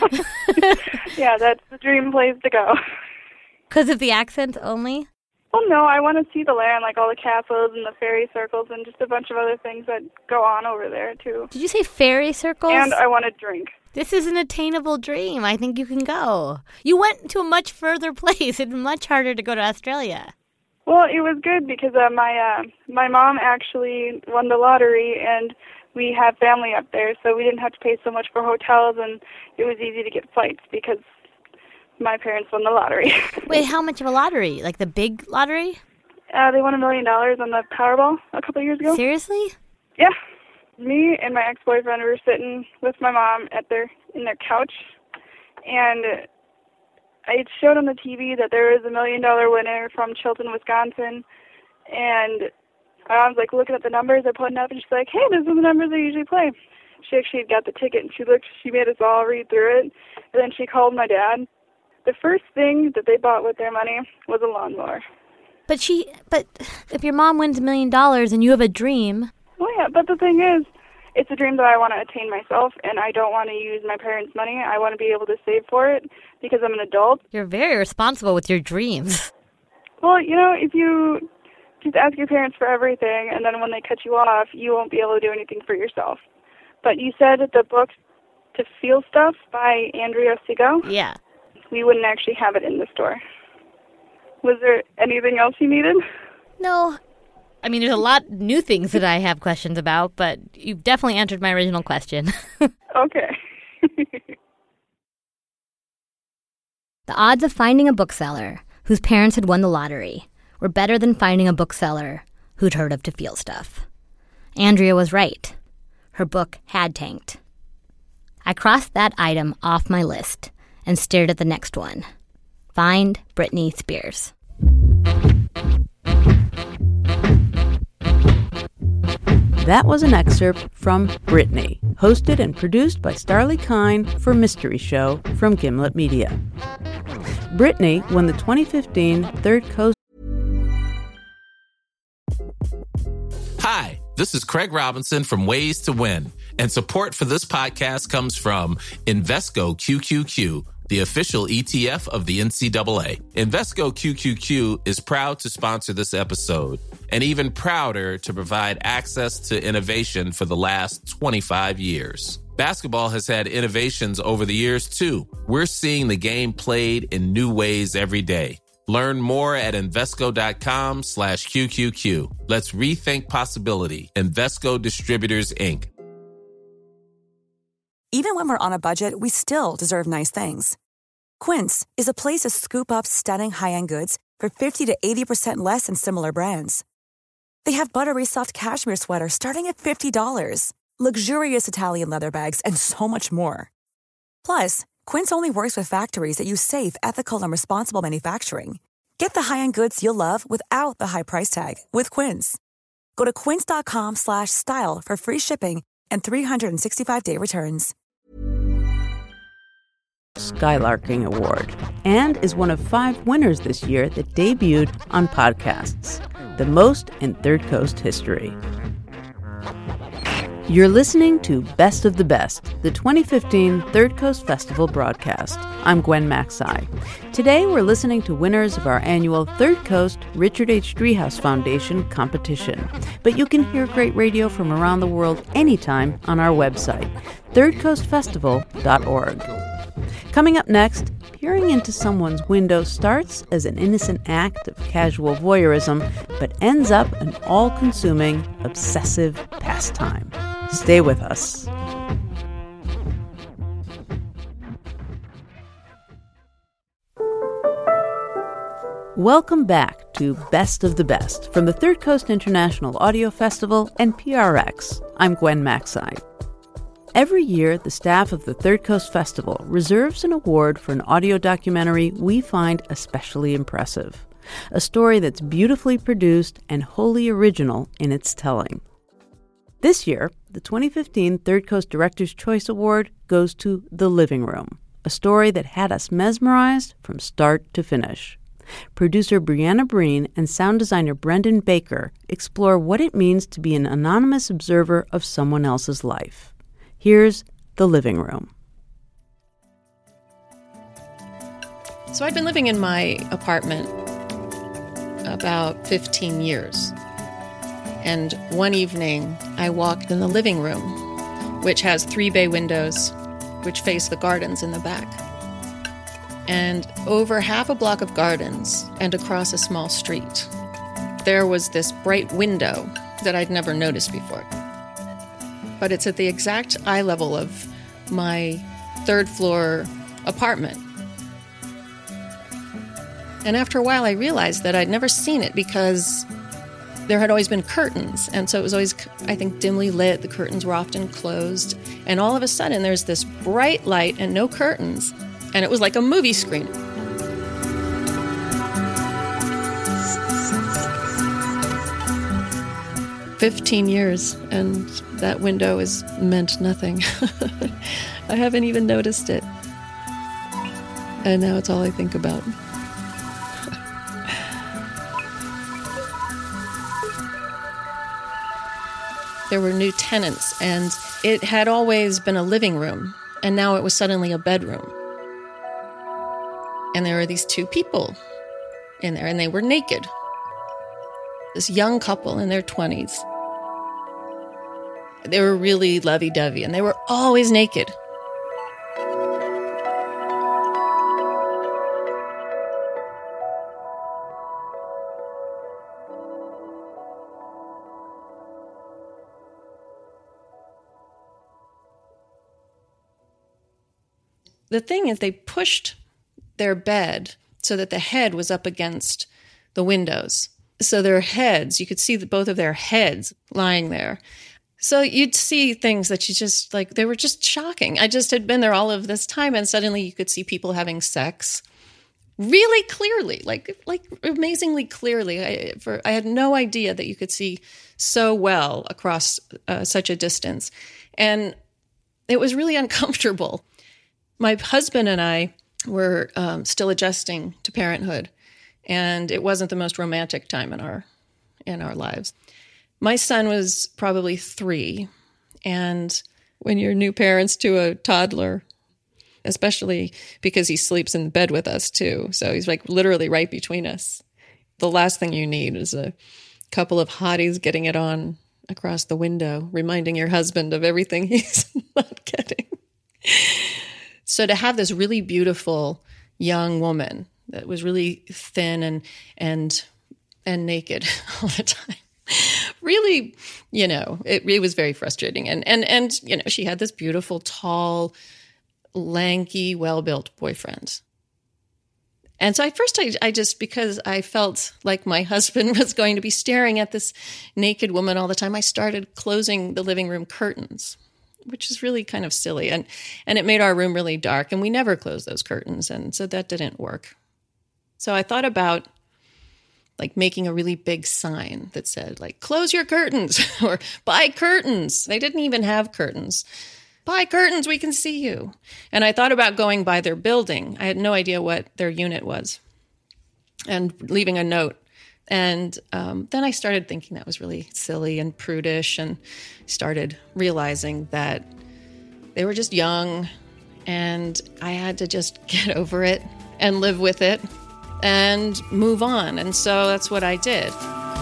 [SPEAKER 18] yeah, that's the dream place to go.
[SPEAKER 17] Because of the accent only?
[SPEAKER 18] Well, no, I want to see the land, like all the castles and the fairy circles and just a bunch of other things that go on over there, too.
[SPEAKER 17] Did you say fairy circles?
[SPEAKER 18] And I want to drink.
[SPEAKER 17] This is an attainable dream. I think you can go. You went to a much further place. It's much harder to go to Australia.
[SPEAKER 18] Well, it was good because uh, my uh, my mom actually won the lottery, and we have family up there, so we didn't have to pay so much for hotels, and it was easy to get flights because my parents won the lottery.
[SPEAKER 17] Wait, how much of a lottery? Like the big lottery?
[SPEAKER 18] Uh, they won a million dollars on the Powerball a couple of years ago.
[SPEAKER 17] Seriously?
[SPEAKER 18] Yeah. Me and my ex-boyfriend were sitting with my mom at their in their couch, and it showed on the T V that there was a million-dollar winner from Chilton, Wisconsin, and my mom's like looking at the numbers they're putting up, and she's like, "Hey, those are the numbers I usually play." She actually had got the ticket, and she looked. She made us all read through it, and then she called my dad. The first thing that they bought with their money was a lawnmower.
[SPEAKER 17] But she, but if your mom wins a million dollars and you have a dream.
[SPEAKER 18] Well, yeah, but the thing is, it's a dream that I want to attain myself, and I don't want to use my parents' money. I want to be able to save for it because I'm an adult.
[SPEAKER 17] You're very responsible with your dreams.
[SPEAKER 18] Well, you know, if you just ask your parents for everything, and then when they cut you off, you won't be able to do anything for yourself. But you said that the book To Feel Stuff by Andrea Sigo?
[SPEAKER 17] Yeah.
[SPEAKER 18] We wouldn't actually have it in the store. Was there anything else you needed?
[SPEAKER 17] No. I mean, there's a lot new things that I have questions about, but you've definitely answered my original question.
[SPEAKER 18] Okay.
[SPEAKER 17] The odds of finding a bookseller whose parents had won the lottery were better than finding a bookseller who'd heard of To Feel Stuff. Andrea was right. Her book had tanked. I crossed that item off my list and stared at the next one. Find Britney Spears.
[SPEAKER 3] That was an excerpt from Brittany, hosted and produced by Starlee Kine for Mystery Show from Gimlet Media. Brittany won the twenty fifteen Third Coast.
[SPEAKER 20] Hi, this is Craig Robinson from Ways to Win, and support for this podcast comes from Invesco Q Q Q, the official E T F of the N C double A. Invesco Q Q Q is proud to sponsor this episode, and even prouder to provide access to innovation for the last twenty-five years. Basketball has had innovations over the years, too. We're seeing the game played in new ways every day. Learn more at Invesco.com slash QQQ. Let's rethink possibility. Invesco Distributors, Incorporated.
[SPEAKER 21] Even when we're on a budget, we still deserve nice things. Quince is a place to scoop up stunning high-end goods for fifty to eighty percent less than similar brands. They have buttery soft cashmere sweaters starting at fifty dollars, luxurious Italian leather bags, and so much more. Plus, Quince only works with factories that use safe, ethical, and responsible manufacturing. Get the high-end goods you'll love without the high price tag with Quince. Go to quince.com slash style for free shipping and three sixty-five day returns.
[SPEAKER 3] Skylarking Award, and is one of five winners this year that debuted on podcasts, the most in Third Coast history. You're listening to Best of the Best, the twenty fifteen Third Coast Festival broadcast. I'm Gwen Macsai. Today we're listening to winners of our annual Third Coast Richard H. Driehaus Foundation competition. But you can hear great radio from around the world anytime on our website, third coast festival dot org. Coming up next, peering into someone's window starts as an innocent act of casual voyeurism, but ends up an all-consuming, obsessive pastime. Stay with us. Welcome back to Best of the Best from the Third Coast International Audio Festival and P R X. I'm Gwen Macsai. Every year, the staff of the Third Coast Festival reserves an award for an audio documentary we find especially impressive. A story that's beautifully produced and wholly original in its telling. This year, the twenty fifteen Third Coast Director's Choice Award goes to The Living Room, a story that had us mesmerized from start to finish. Producer Brianna Breen and sound designer Brendan Baker explore what it means to be an anonymous observer of someone else's life. Here's The Living Room.
[SPEAKER 22] So I'd been living in my apartment about fifteen years. And one evening, I walked in the living room, which has three bay windows, which face the gardens in the back. And over half a block of gardens and across a small street, there was this bright window that I'd never noticed before. But it's at the exact eye level of my third floor apartment. And after a while, I realized that I'd never seen it because there had always been curtains. And so it was always, I think, dimly lit. The curtains were often closed. And all of a sudden, there's this bright light and no curtains. And it was like a movie screen. Fifteen years, and that window has meant nothing. I haven't even noticed it. And now it's all I think about. There were new tenants, and it had always been a living room, and now it was suddenly a bedroom. And there were these two people in there, and they were naked. This young couple in their twenties. They were really lovey-dovey, and they were always naked. The thing is, they pushed their bed so that the head was up against the windows. So their heads, you could see the, both of their heads lying there. So you'd see things that you just, like, they were just shocking. I just had been there all of this time, and suddenly you could see people having sex really clearly, like like amazingly clearly. I, for, I had no idea that you could see so well across uh, such a distance. And it was really uncomfortable. My husband and I were um, still adjusting to parenthood, and it wasn't the most romantic time in our in our lives. My son was probably three, and when you're new parents to a toddler, especially because he sleeps in bed with us too, so he's like literally right between us, the last thing you need is a couple of hotties getting it on across the window, reminding your husband of everything he's not getting. So to have this really beautiful young woman that was really thin and and and naked all the time, really, you know, it, it was very frustrating. And and and you know, she had this beautiful, tall, lanky, well-built boyfriend. And so at first I, I just, because I felt like my husband was going to be staring at this naked woman all the time, I started closing the living room curtains, which is really kind of silly. And, and it made our room really dark, and we never closed those curtains. And so that didn't work. So I thought about like making a really big sign that said like, close your curtains or buy curtains. They didn't even have curtains. Buy curtains, we can see you. And I thought about going by their building. I had no idea what their unit was, and leaving a note. And um, then I started thinking that was really silly and prudish, and started realizing that they were just young, and I had to just get over it and live with it and move on. And so that's what I did.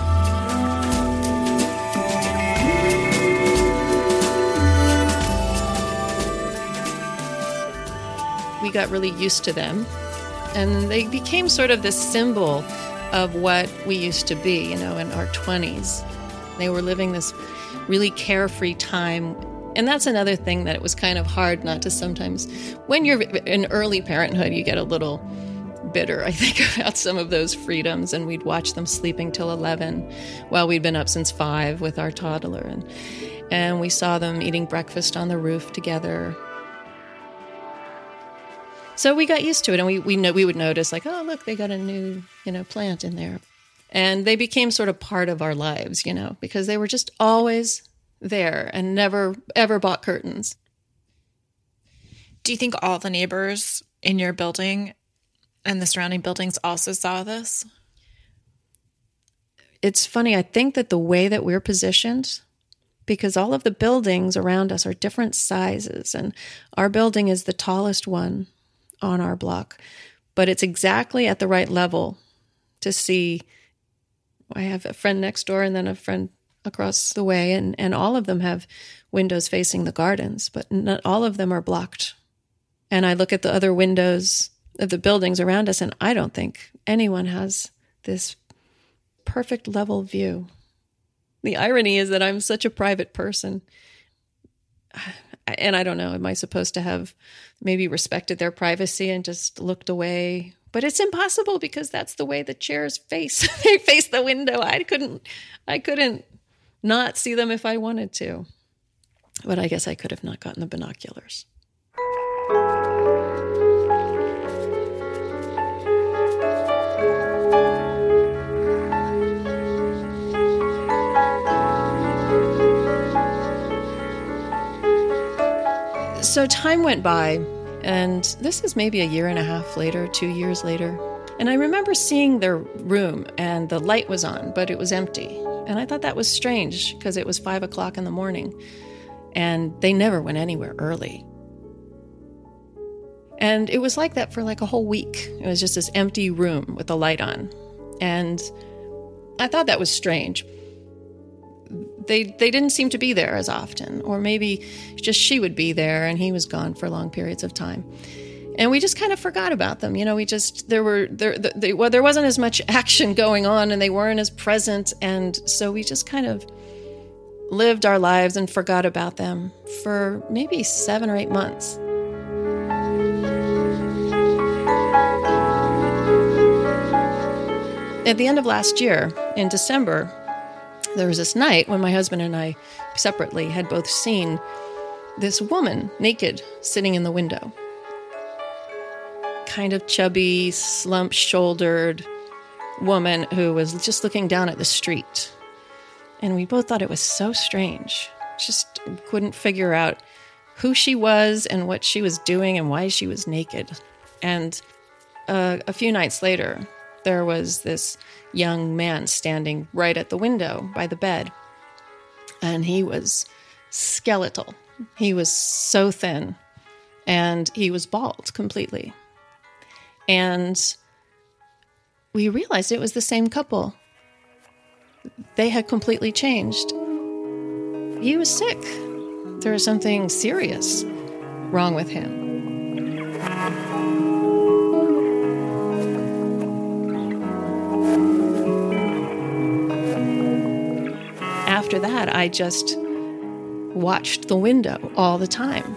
[SPEAKER 22] We got really used to them, and they became sort of this symbol of what we used to be, you know, in our twenties. They were living this really carefree time. And that's another thing that it was kind of hard not to sometimes, when you're in early parenthood, you get a little bitter, I think, about some of those freedoms. And we'd watch them sleeping till eleven while we'd been up since five with our toddler. And, and we saw them eating breakfast on the roof together. So we got used to it, and we we know we would notice like, oh, look, they got a new, you know, plant in there. And they became sort of part of our lives, you know, because they were just always there and never, ever bought curtains.
[SPEAKER 1] Do you think all the neighbors in your building and the surrounding buildings also saw this?
[SPEAKER 22] It's funny. I think that the way that we're positioned, because all of the buildings around us are different sizes, and our building is the tallest one on our block, but it's exactly at the right level to see. I have a friend next door and then a friend across the way, and, and all of them have windows facing the gardens, but not all of them are blocked. And I look at the other windows of the buildings around us, and I don't think anyone has this perfect level view. The irony is that I'm such a private person. And I don't know, am I supposed to have maybe respected their privacy and just looked away? But it's impossible, because that's the way the chairs face. They face the window. I couldn't, I couldn't not see them if I wanted to. But I guess I could have not gotten the binoculars. So time went by, and this is maybe a year and a half later, two years later. And I remember seeing their room, and the light was on, but it was empty. And I thought that was strange, because it was five o'clock in the morning, and they never went anywhere early. And it was like that for like a whole week. It was just this empty room with the light on. And I thought that was strange. They they didn't seem to be there as often, or maybe just she would be there and he was gone for long periods of time. And we just kind of forgot about them. You know, we just, there were, there, they, well, there wasn't as much action going on, and they weren't as present. And so we just kind of lived our lives and forgot about them for maybe seven or eight months. At the end of last year, in December, there was this night when my husband and I separately had both seen this woman naked sitting in the window, kind of chubby, slump-shouldered woman who was just looking down at the street. And we both thought it was so strange. Just couldn't figure out who she was and what she was doing and why she was naked. And uh, a few nights later, there was this young man standing right at the window by the bed. And he was skeletal. He was so thin. And he was bald completely. And we realized it was the same couple. They had completely changed. He was sick. There was something serious wrong with him. After that, I just watched the window all the time.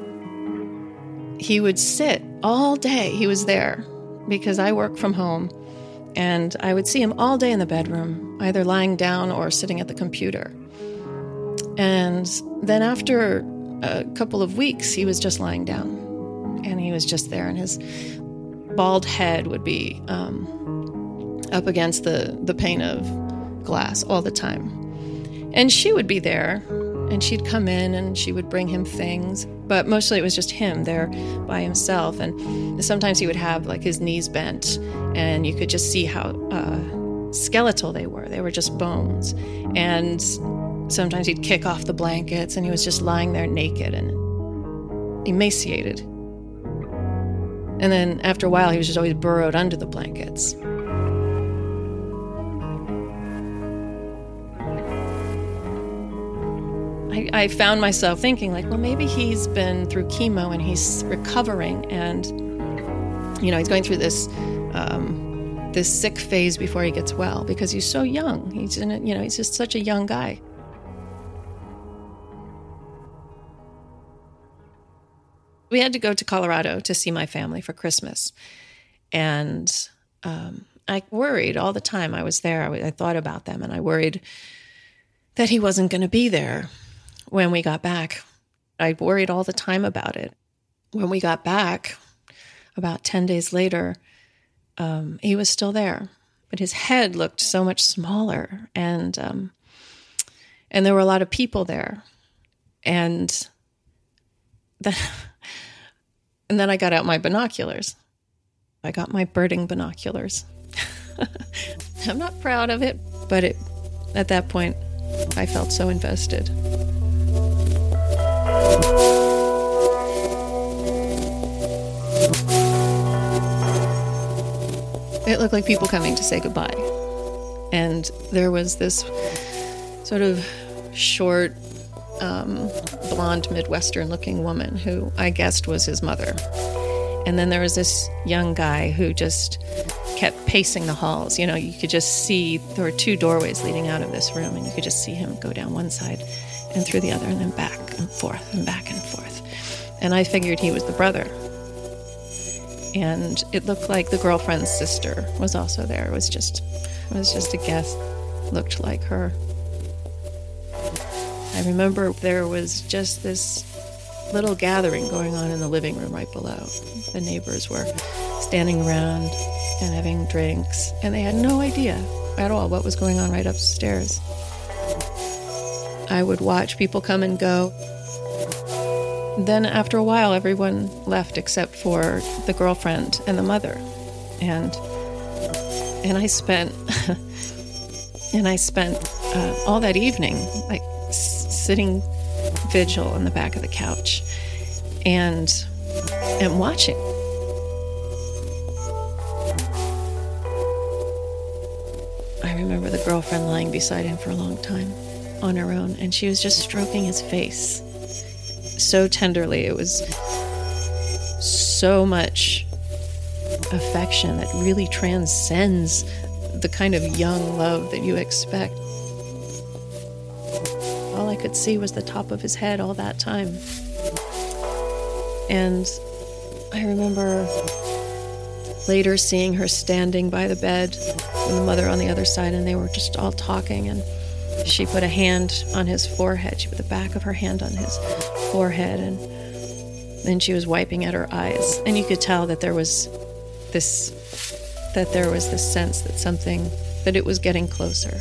[SPEAKER 22] He would sit all day. He was there because I work from home, and I would see him all day in the bedroom, either lying down or sitting at the computer. And then after a couple of weeks, he was just lying down, and he was just there, and his bald head would be um, up against the, the pane of glass all the time. And she would be there, and she'd come in, and she would bring him things. But mostly it was just him there by himself. And sometimes he would have like his knees bent, and you could just see how uh, skeletal they were. They were just bones. And sometimes he'd kick off the blankets, and he was just lying there naked and emaciated. And then after a while, he was just always burrowed under the blankets. I, I found myself thinking, like, well, maybe he's been through chemo and he's recovering, and, you know, he's going through this um, this sick phase before he gets well because he's so young. He's in a, you know, he's just such a young guy. We had to go to Colorado to see my family for Christmas, and um, I worried all the time I was there. I, I thought about them, and I worried that he wasn't going to be there when we got back. I worried all the time about it. When we got back, about ten days later, um, he was still there, but his head looked so much smaller, and um, and there were a lot of people there, and then, and then I got out my binoculars. I got my birding binoculars. I'm not proud of it, but it, at that point, I felt so invested. It looked like people coming to say goodbye. And there was this sort of short, um, blonde, Midwestern-looking woman who I guessed was his mother. And then there was this young guy who just kept pacing the halls. You know, you could just see there were two doorways leading out of this room, and you could just see him go down one side and through the other, and then back and forth and back and forth. And I figured he was the brother. And it looked like the girlfriend's sister was also there. It was just, it was just a guess. Looked like her. I remember there was just this little gathering going on in the living room right below. The neighbors were standing around and having drinks, and they had no idea at all what was going on right upstairs. I would watch people come and go. Then after a while, everyone left except for the girlfriend and the mother. And and I spent and I spent uh, all that evening like s- sitting vigil on the back of the couch and and watching. I remember the girlfriend lying beside him for a long time on her own, and she was just stroking his face so tenderly. It was so much affection that really transcends the kind of young love that you expect. All I could see was the top of his head all that time. And I remember later seeing her standing by the bed and the mother on the other side, and they were just all talking, and she put a hand on his forehead. She put the back of her hand on his forehead, and then she was wiping at her eyes. And you could tell that there was this, that there was this sense that something, that it was getting closer.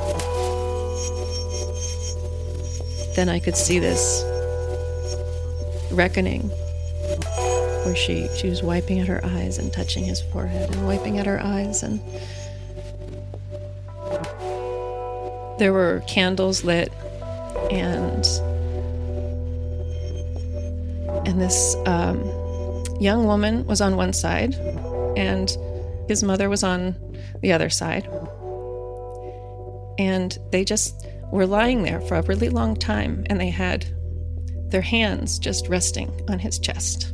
[SPEAKER 22] Then I could see this reckoning where she, she was wiping at her eyes and touching his forehead and wiping at her eyes, and there were candles lit, and and this um, young woman was on one side and his mother was on the other side, and they just were lying there for a really long time, and they had their hands just resting on his chest.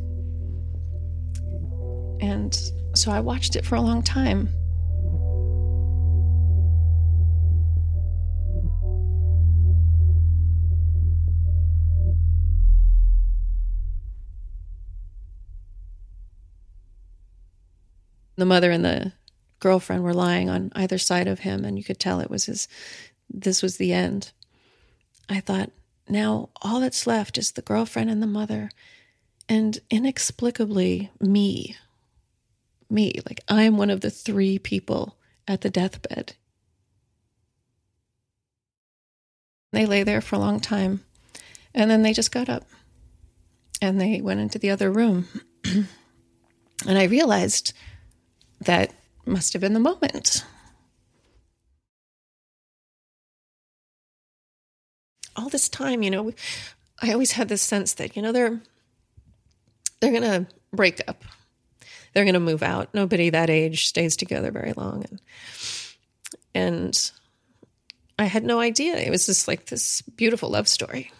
[SPEAKER 22] And so I watched it for a long time. The mother and the girlfriend were lying on either side of him, and you could tell it was his, this was the end. I thought, now all that's left is the girlfriend and the mother, and inexplicably me. Me, like I'm one of the three people at the deathbed. They lay there for a long time, and then they just got up, and they went into the other room. And I realized that must have been the moment. All this time, you know, I always had this sense that, you know, they're they're going to break up. They're going to move out. Nobody that age stays together very long. And, and I had no idea. It was just like this beautiful love story.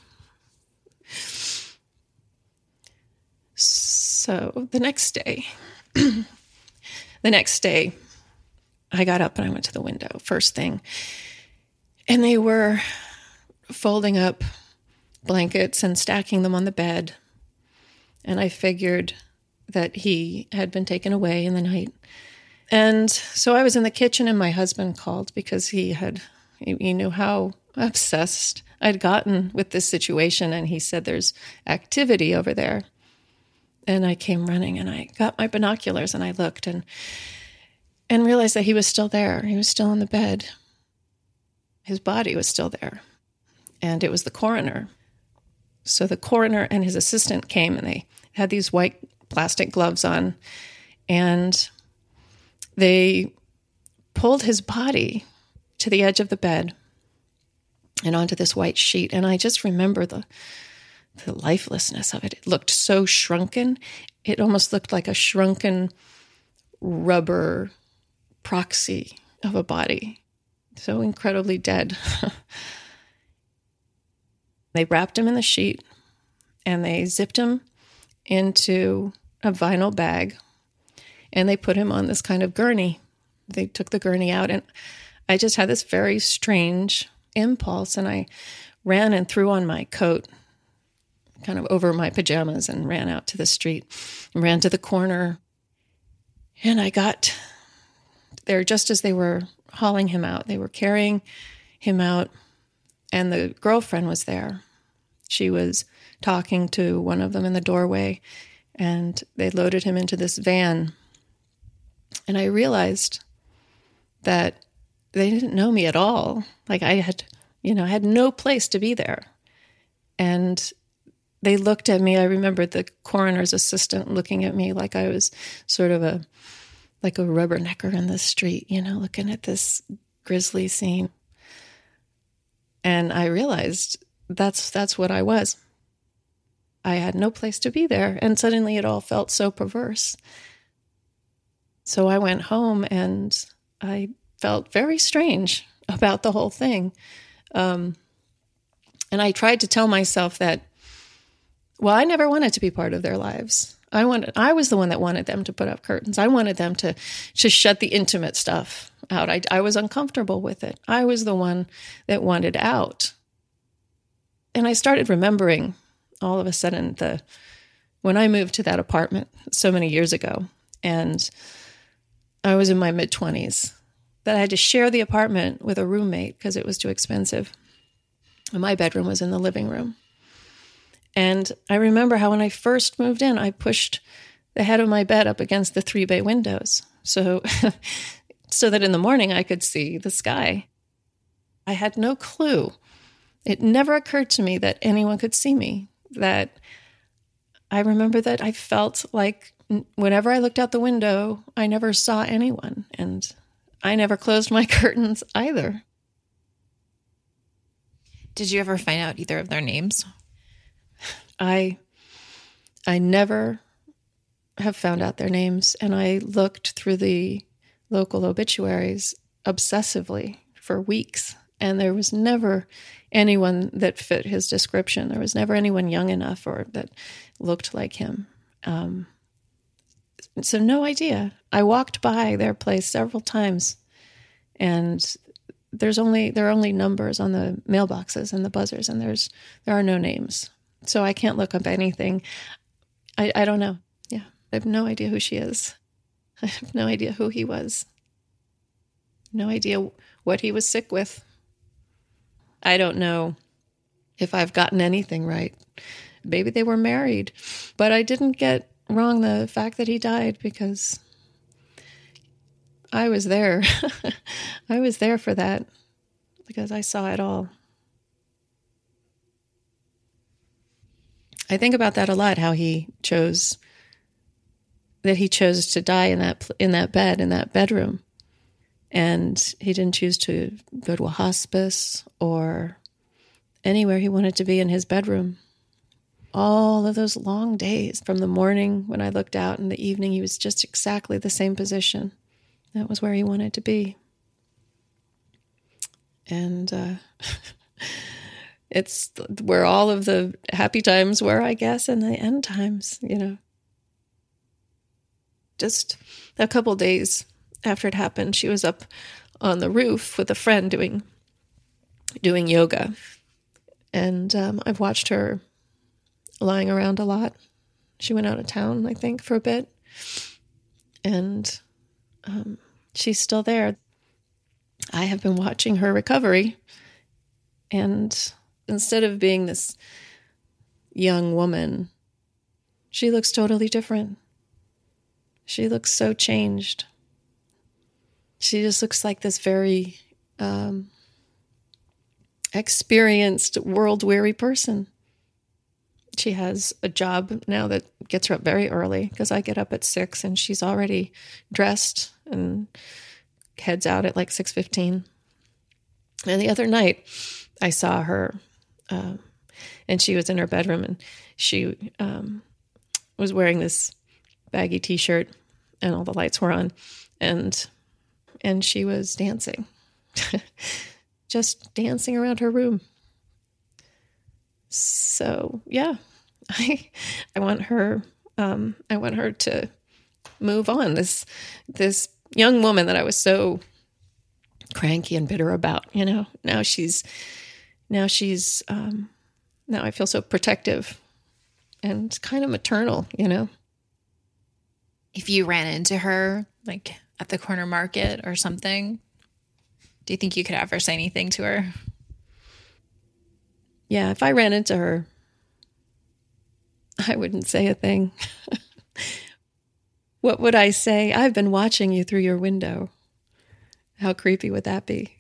[SPEAKER 22] So the next day, the next day, I got up and I went to the window, first thing. And they were folding up blankets and stacking them on the bed. And I figured that he had been taken away in the night. And so I was in the kitchen and my husband called because he had, he knew how obsessed I'd gotten with this situation. And he said, there's activity over there. And I came running and I got my binoculars and I looked and and realized that he was still there. He was still in the bed. His body was still there. And it was the coroner. So the coroner and his assistant came and they had these white plastic gloves on, and they pulled his body to the edge of the bed and onto this white sheet. And I just remember the the lifelessness of it. It looked so shrunken. It almost looked like a shrunken rubber proxy of a body. So incredibly dead. They wrapped him in the sheet and they zipped him into a vinyl bag and they put him on this kind of gurney. They took the gurney out, and I just had this very strange impulse, and I ran and threw on my coat kind of over my pajamas and ran out to the street and ran to the corner. And I got there just as they were hauling him out. They were carrying him out, and the girlfriend was there. She was talking to one of them in the doorway, and they loaded him into this van. And I realized that they didn't know me at all. Like I had, you know, I had no place to be there. And they looked at me. I remember the coroner's assistant looking at me like I was sort of a, like a rubbernecker in the street, you know, looking at this grisly scene. And I realized that's that's what I was. I had no place to be there. And suddenly it all felt so perverse. So I went home and I felt very strange about the whole thing. Um, and I tried to tell myself that, well, I never wanted to be part of their lives. I wanted, I was the one that wanted them to put up curtains. I wanted them to, to shut the intimate stuff out. I, I was uncomfortable with it. I was the one that wanted out. And I started remembering all of a sudden the when I moved to that apartment so many years ago, and I was in my mid-twenties, that I had to share the apartment with a roommate because it was too expensive. And my bedroom was in the living room. And I remember how when I first moved in, I pushed the head of my bed up against the three bay windows, so so that in the morning I could see the sky. I had no clue. It never occurred to me that anyone could see me. That I remember that I felt like whenever I looked out the window, I never saw anyone, and I never closed my curtains either.
[SPEAKER 1] Did you ever find out either of their names?
[SPEAKER 22] I I never have found out their names, and I looked through the local obituaries obsessively for weeks, and there was never anyone that fit his description. There was never anyone young enough or that looked like him. Um, so no idea. I walked by their place several times, and there's only there are only numbers on the mailboxes and the buzzers, and there's there are no names. So I can't look up anything. I, I don't know. Yeah, I have no idea who she is. I have no idea who he was. No idea what he was sick with. I don't know if I've gotten anything right. Maybe they were married, but I didn't get wrong the fact that he died because I was there. I was there for that because I saw it all. I think about that a lot, how he chose, that he chose to die in that in that bed, in that bedroom. And he didn't choose to go to a hospice or anywhere. He wanted to be in his bedroom. All of those long days, from the morning when I looked out in the evening, he was just exactly the same position. That was where he wanted to be. And uh, it's where all of the happy times were, I guess, and the end times, you know. Just a couple days after it happened, she was up on the roof with a friend doing doing yoga. And um, I've watched her lying around a lot. She went out of town, I think, for a bit. And um, she's still there. I have been watching her recovery. And instead of being this young woman, she looks totally different. She looks so changed. She just looks like this very um, experienced, world-weary person. She has a job now that gets her up very early because I get up at six and she's already dressed and heads out at like six fifteen. And the other night I saw her uh, and she was in her bedroom and she um, was wearing this baggy t-shirt and all the lights were on and and she was dancing, just dancing around her room. So yeah, I I want her um, I want her to move on. This this young woman that I was so cranky and bitter about, you know, now she's now she's um, now I feel so protective and kind of maternal, you know.
[SPEAKER 1] If you ran into her, like at the corner market or something, do you think you could ever say anything to her?
[SPEAKER 22] Yeah, if I ran into her, I wouldn't say a thing. What would I say? I've been watching you through your window. How creepy would that be?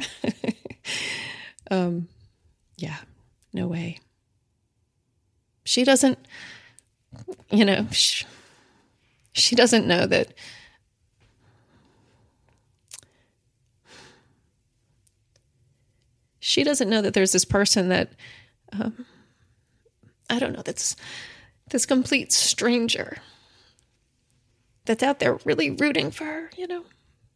[SPEAKER 22] um, yeah, no way. She doesn't, you know, she, she doesn't know that She doesn't know that there's this person that, um, I don't know, that's this complete stranger that's out there really rooting for her, you know?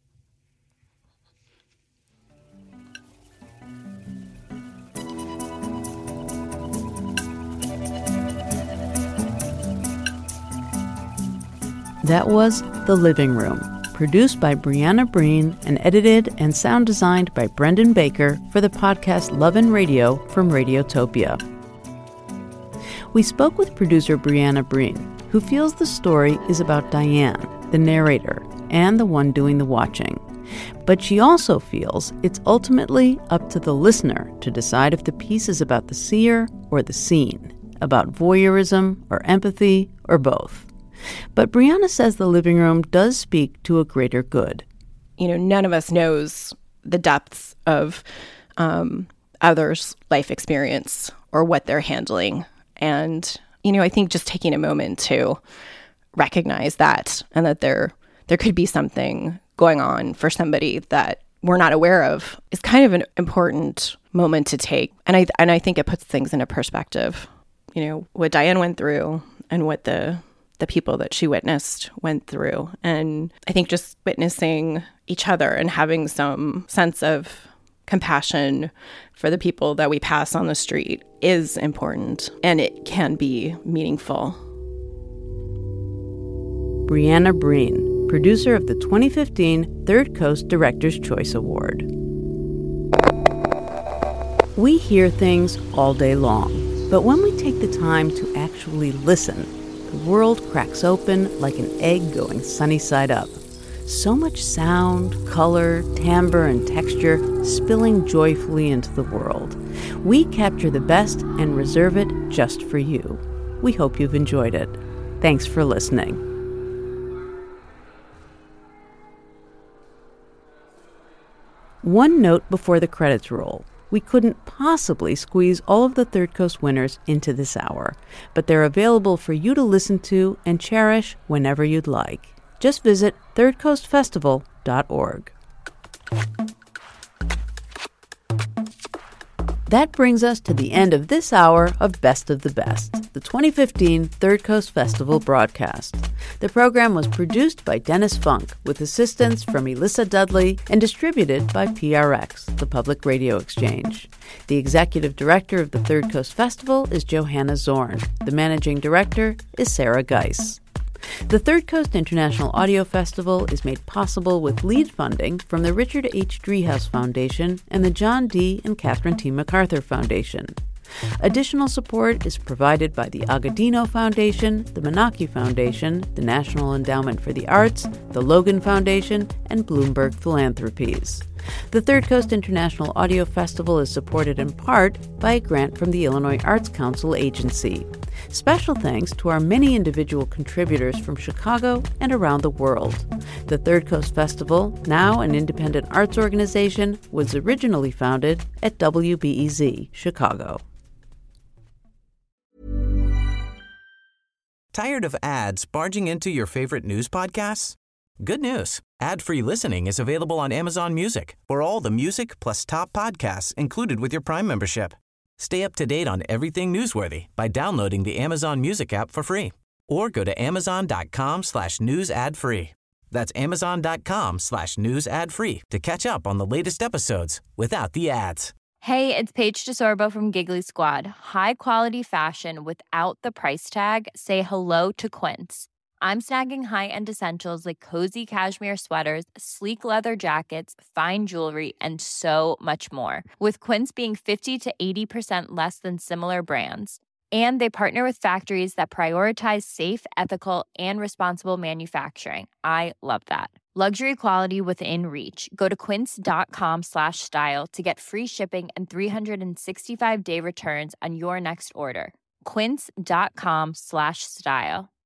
[SPEAKER 3] That was The Living Room, produced by Brianna Breen and edited and sound designed by Brendan Baker for the podcast Love and Radio from Radiotopia. We spoke with producer Brianna Breen, who feels the story is about Diane, the narrator, and the one doing the watching. But she also feels it's ultimately up to the listener to decide if the piece is about the seer or the seen, about voyeurism or empathy or both. But Brianna says the living room does speak to a greater good.
[SPEAKER 9] You know, none of us knows the depths of um, others' life experience or what they're handling. And, you know, I think just taking a moment to recognize that and that there there could be something going on for somebody that we're not aware of is kind of an important moment to take. And I and I think it puts things into perspective. You know, what Diane went through and what the the people that she witnessed went through. And I think just witnessing each other and having some sense of compassion for the people that we pass on the street is important, and it can be meaningful.
[SPEAKER 3] Brianna Breen, producer of the twenty fifteen Third Coast Director's Choice Award. We hear things all day long, but when we take the time to actually listen, the world cracks open like an egg going sunny side up. So much sound, color, timbre, and texture spilling joyfully into the world. We capture the best and reserve it just for you. We hope you've enjoyed it. Thanks for listening. One note before the credits roll. We couldn't possibly squeeze all of the Third Coast winners into this hour, but they're available for you to listen to and cherish whenever you'd like. Just visit third coast festival dot org. That brings us to the end of this hour of Best of the Best, the twenty fifteen Third Coast Festival broadcast. The program was produced by Dennis Funk, with assistance from Elissa Dudley, and distributed by P R X, the Public Radio Exchange. The executive director of the Third Coast Festival is Johanna Zorn. The managing director is Sarah Geis. The Third Coast International Audio Festival is made possible with lead funding from the Richard H. Driehaus Foundation and the John D. and Catherine T. MacArthur Foundation. Additional support is provided by the Agudino Foundation, the Menaki Foundation, the National Endowment for the Arts, the Logan Foundation, and Bloomberg Philanthropies. The Third Coast International Audio Festival is supported in part by a grant from the Illinois Arts Council Agency. Special thanks to our many individual contributors from Chicago and around the world. The Third Coast Festival, now an independent arts organization, was originally founded at W B E Z, Chicago.
[SPEAKER 2] Tired of ads barging into your favorite news podcasts? Good news. Ad-free listening is available on Amazon Music for all the music plus top podcasts included with your Prime membership. Stay up to date on everything newsworthy by downloading the Amazon Music app for free or go to amazon.com slash news ad free. That's amazon.com slash news ad free to catch up on the latest episodes without the ads.
[SPEAKER 4] Hey, it's Paige DeSorbo from Giggly Squad. High quality fashion without the price tag. Say hello to Quince. I'm snagging high-end essentials like cozy cashmere sweaters, sleek leather jackets, fine jewelry, and so much more. With Quince being fifty to eighty percent less than similar brands. And they partner with factories that prioritize safe, ethical, and responsible manufacturing. I love that. Luxury quality within reach. Go to quince.com slash style to get free shipping and three sixty-five day returns on your next order. Quince.com slash style.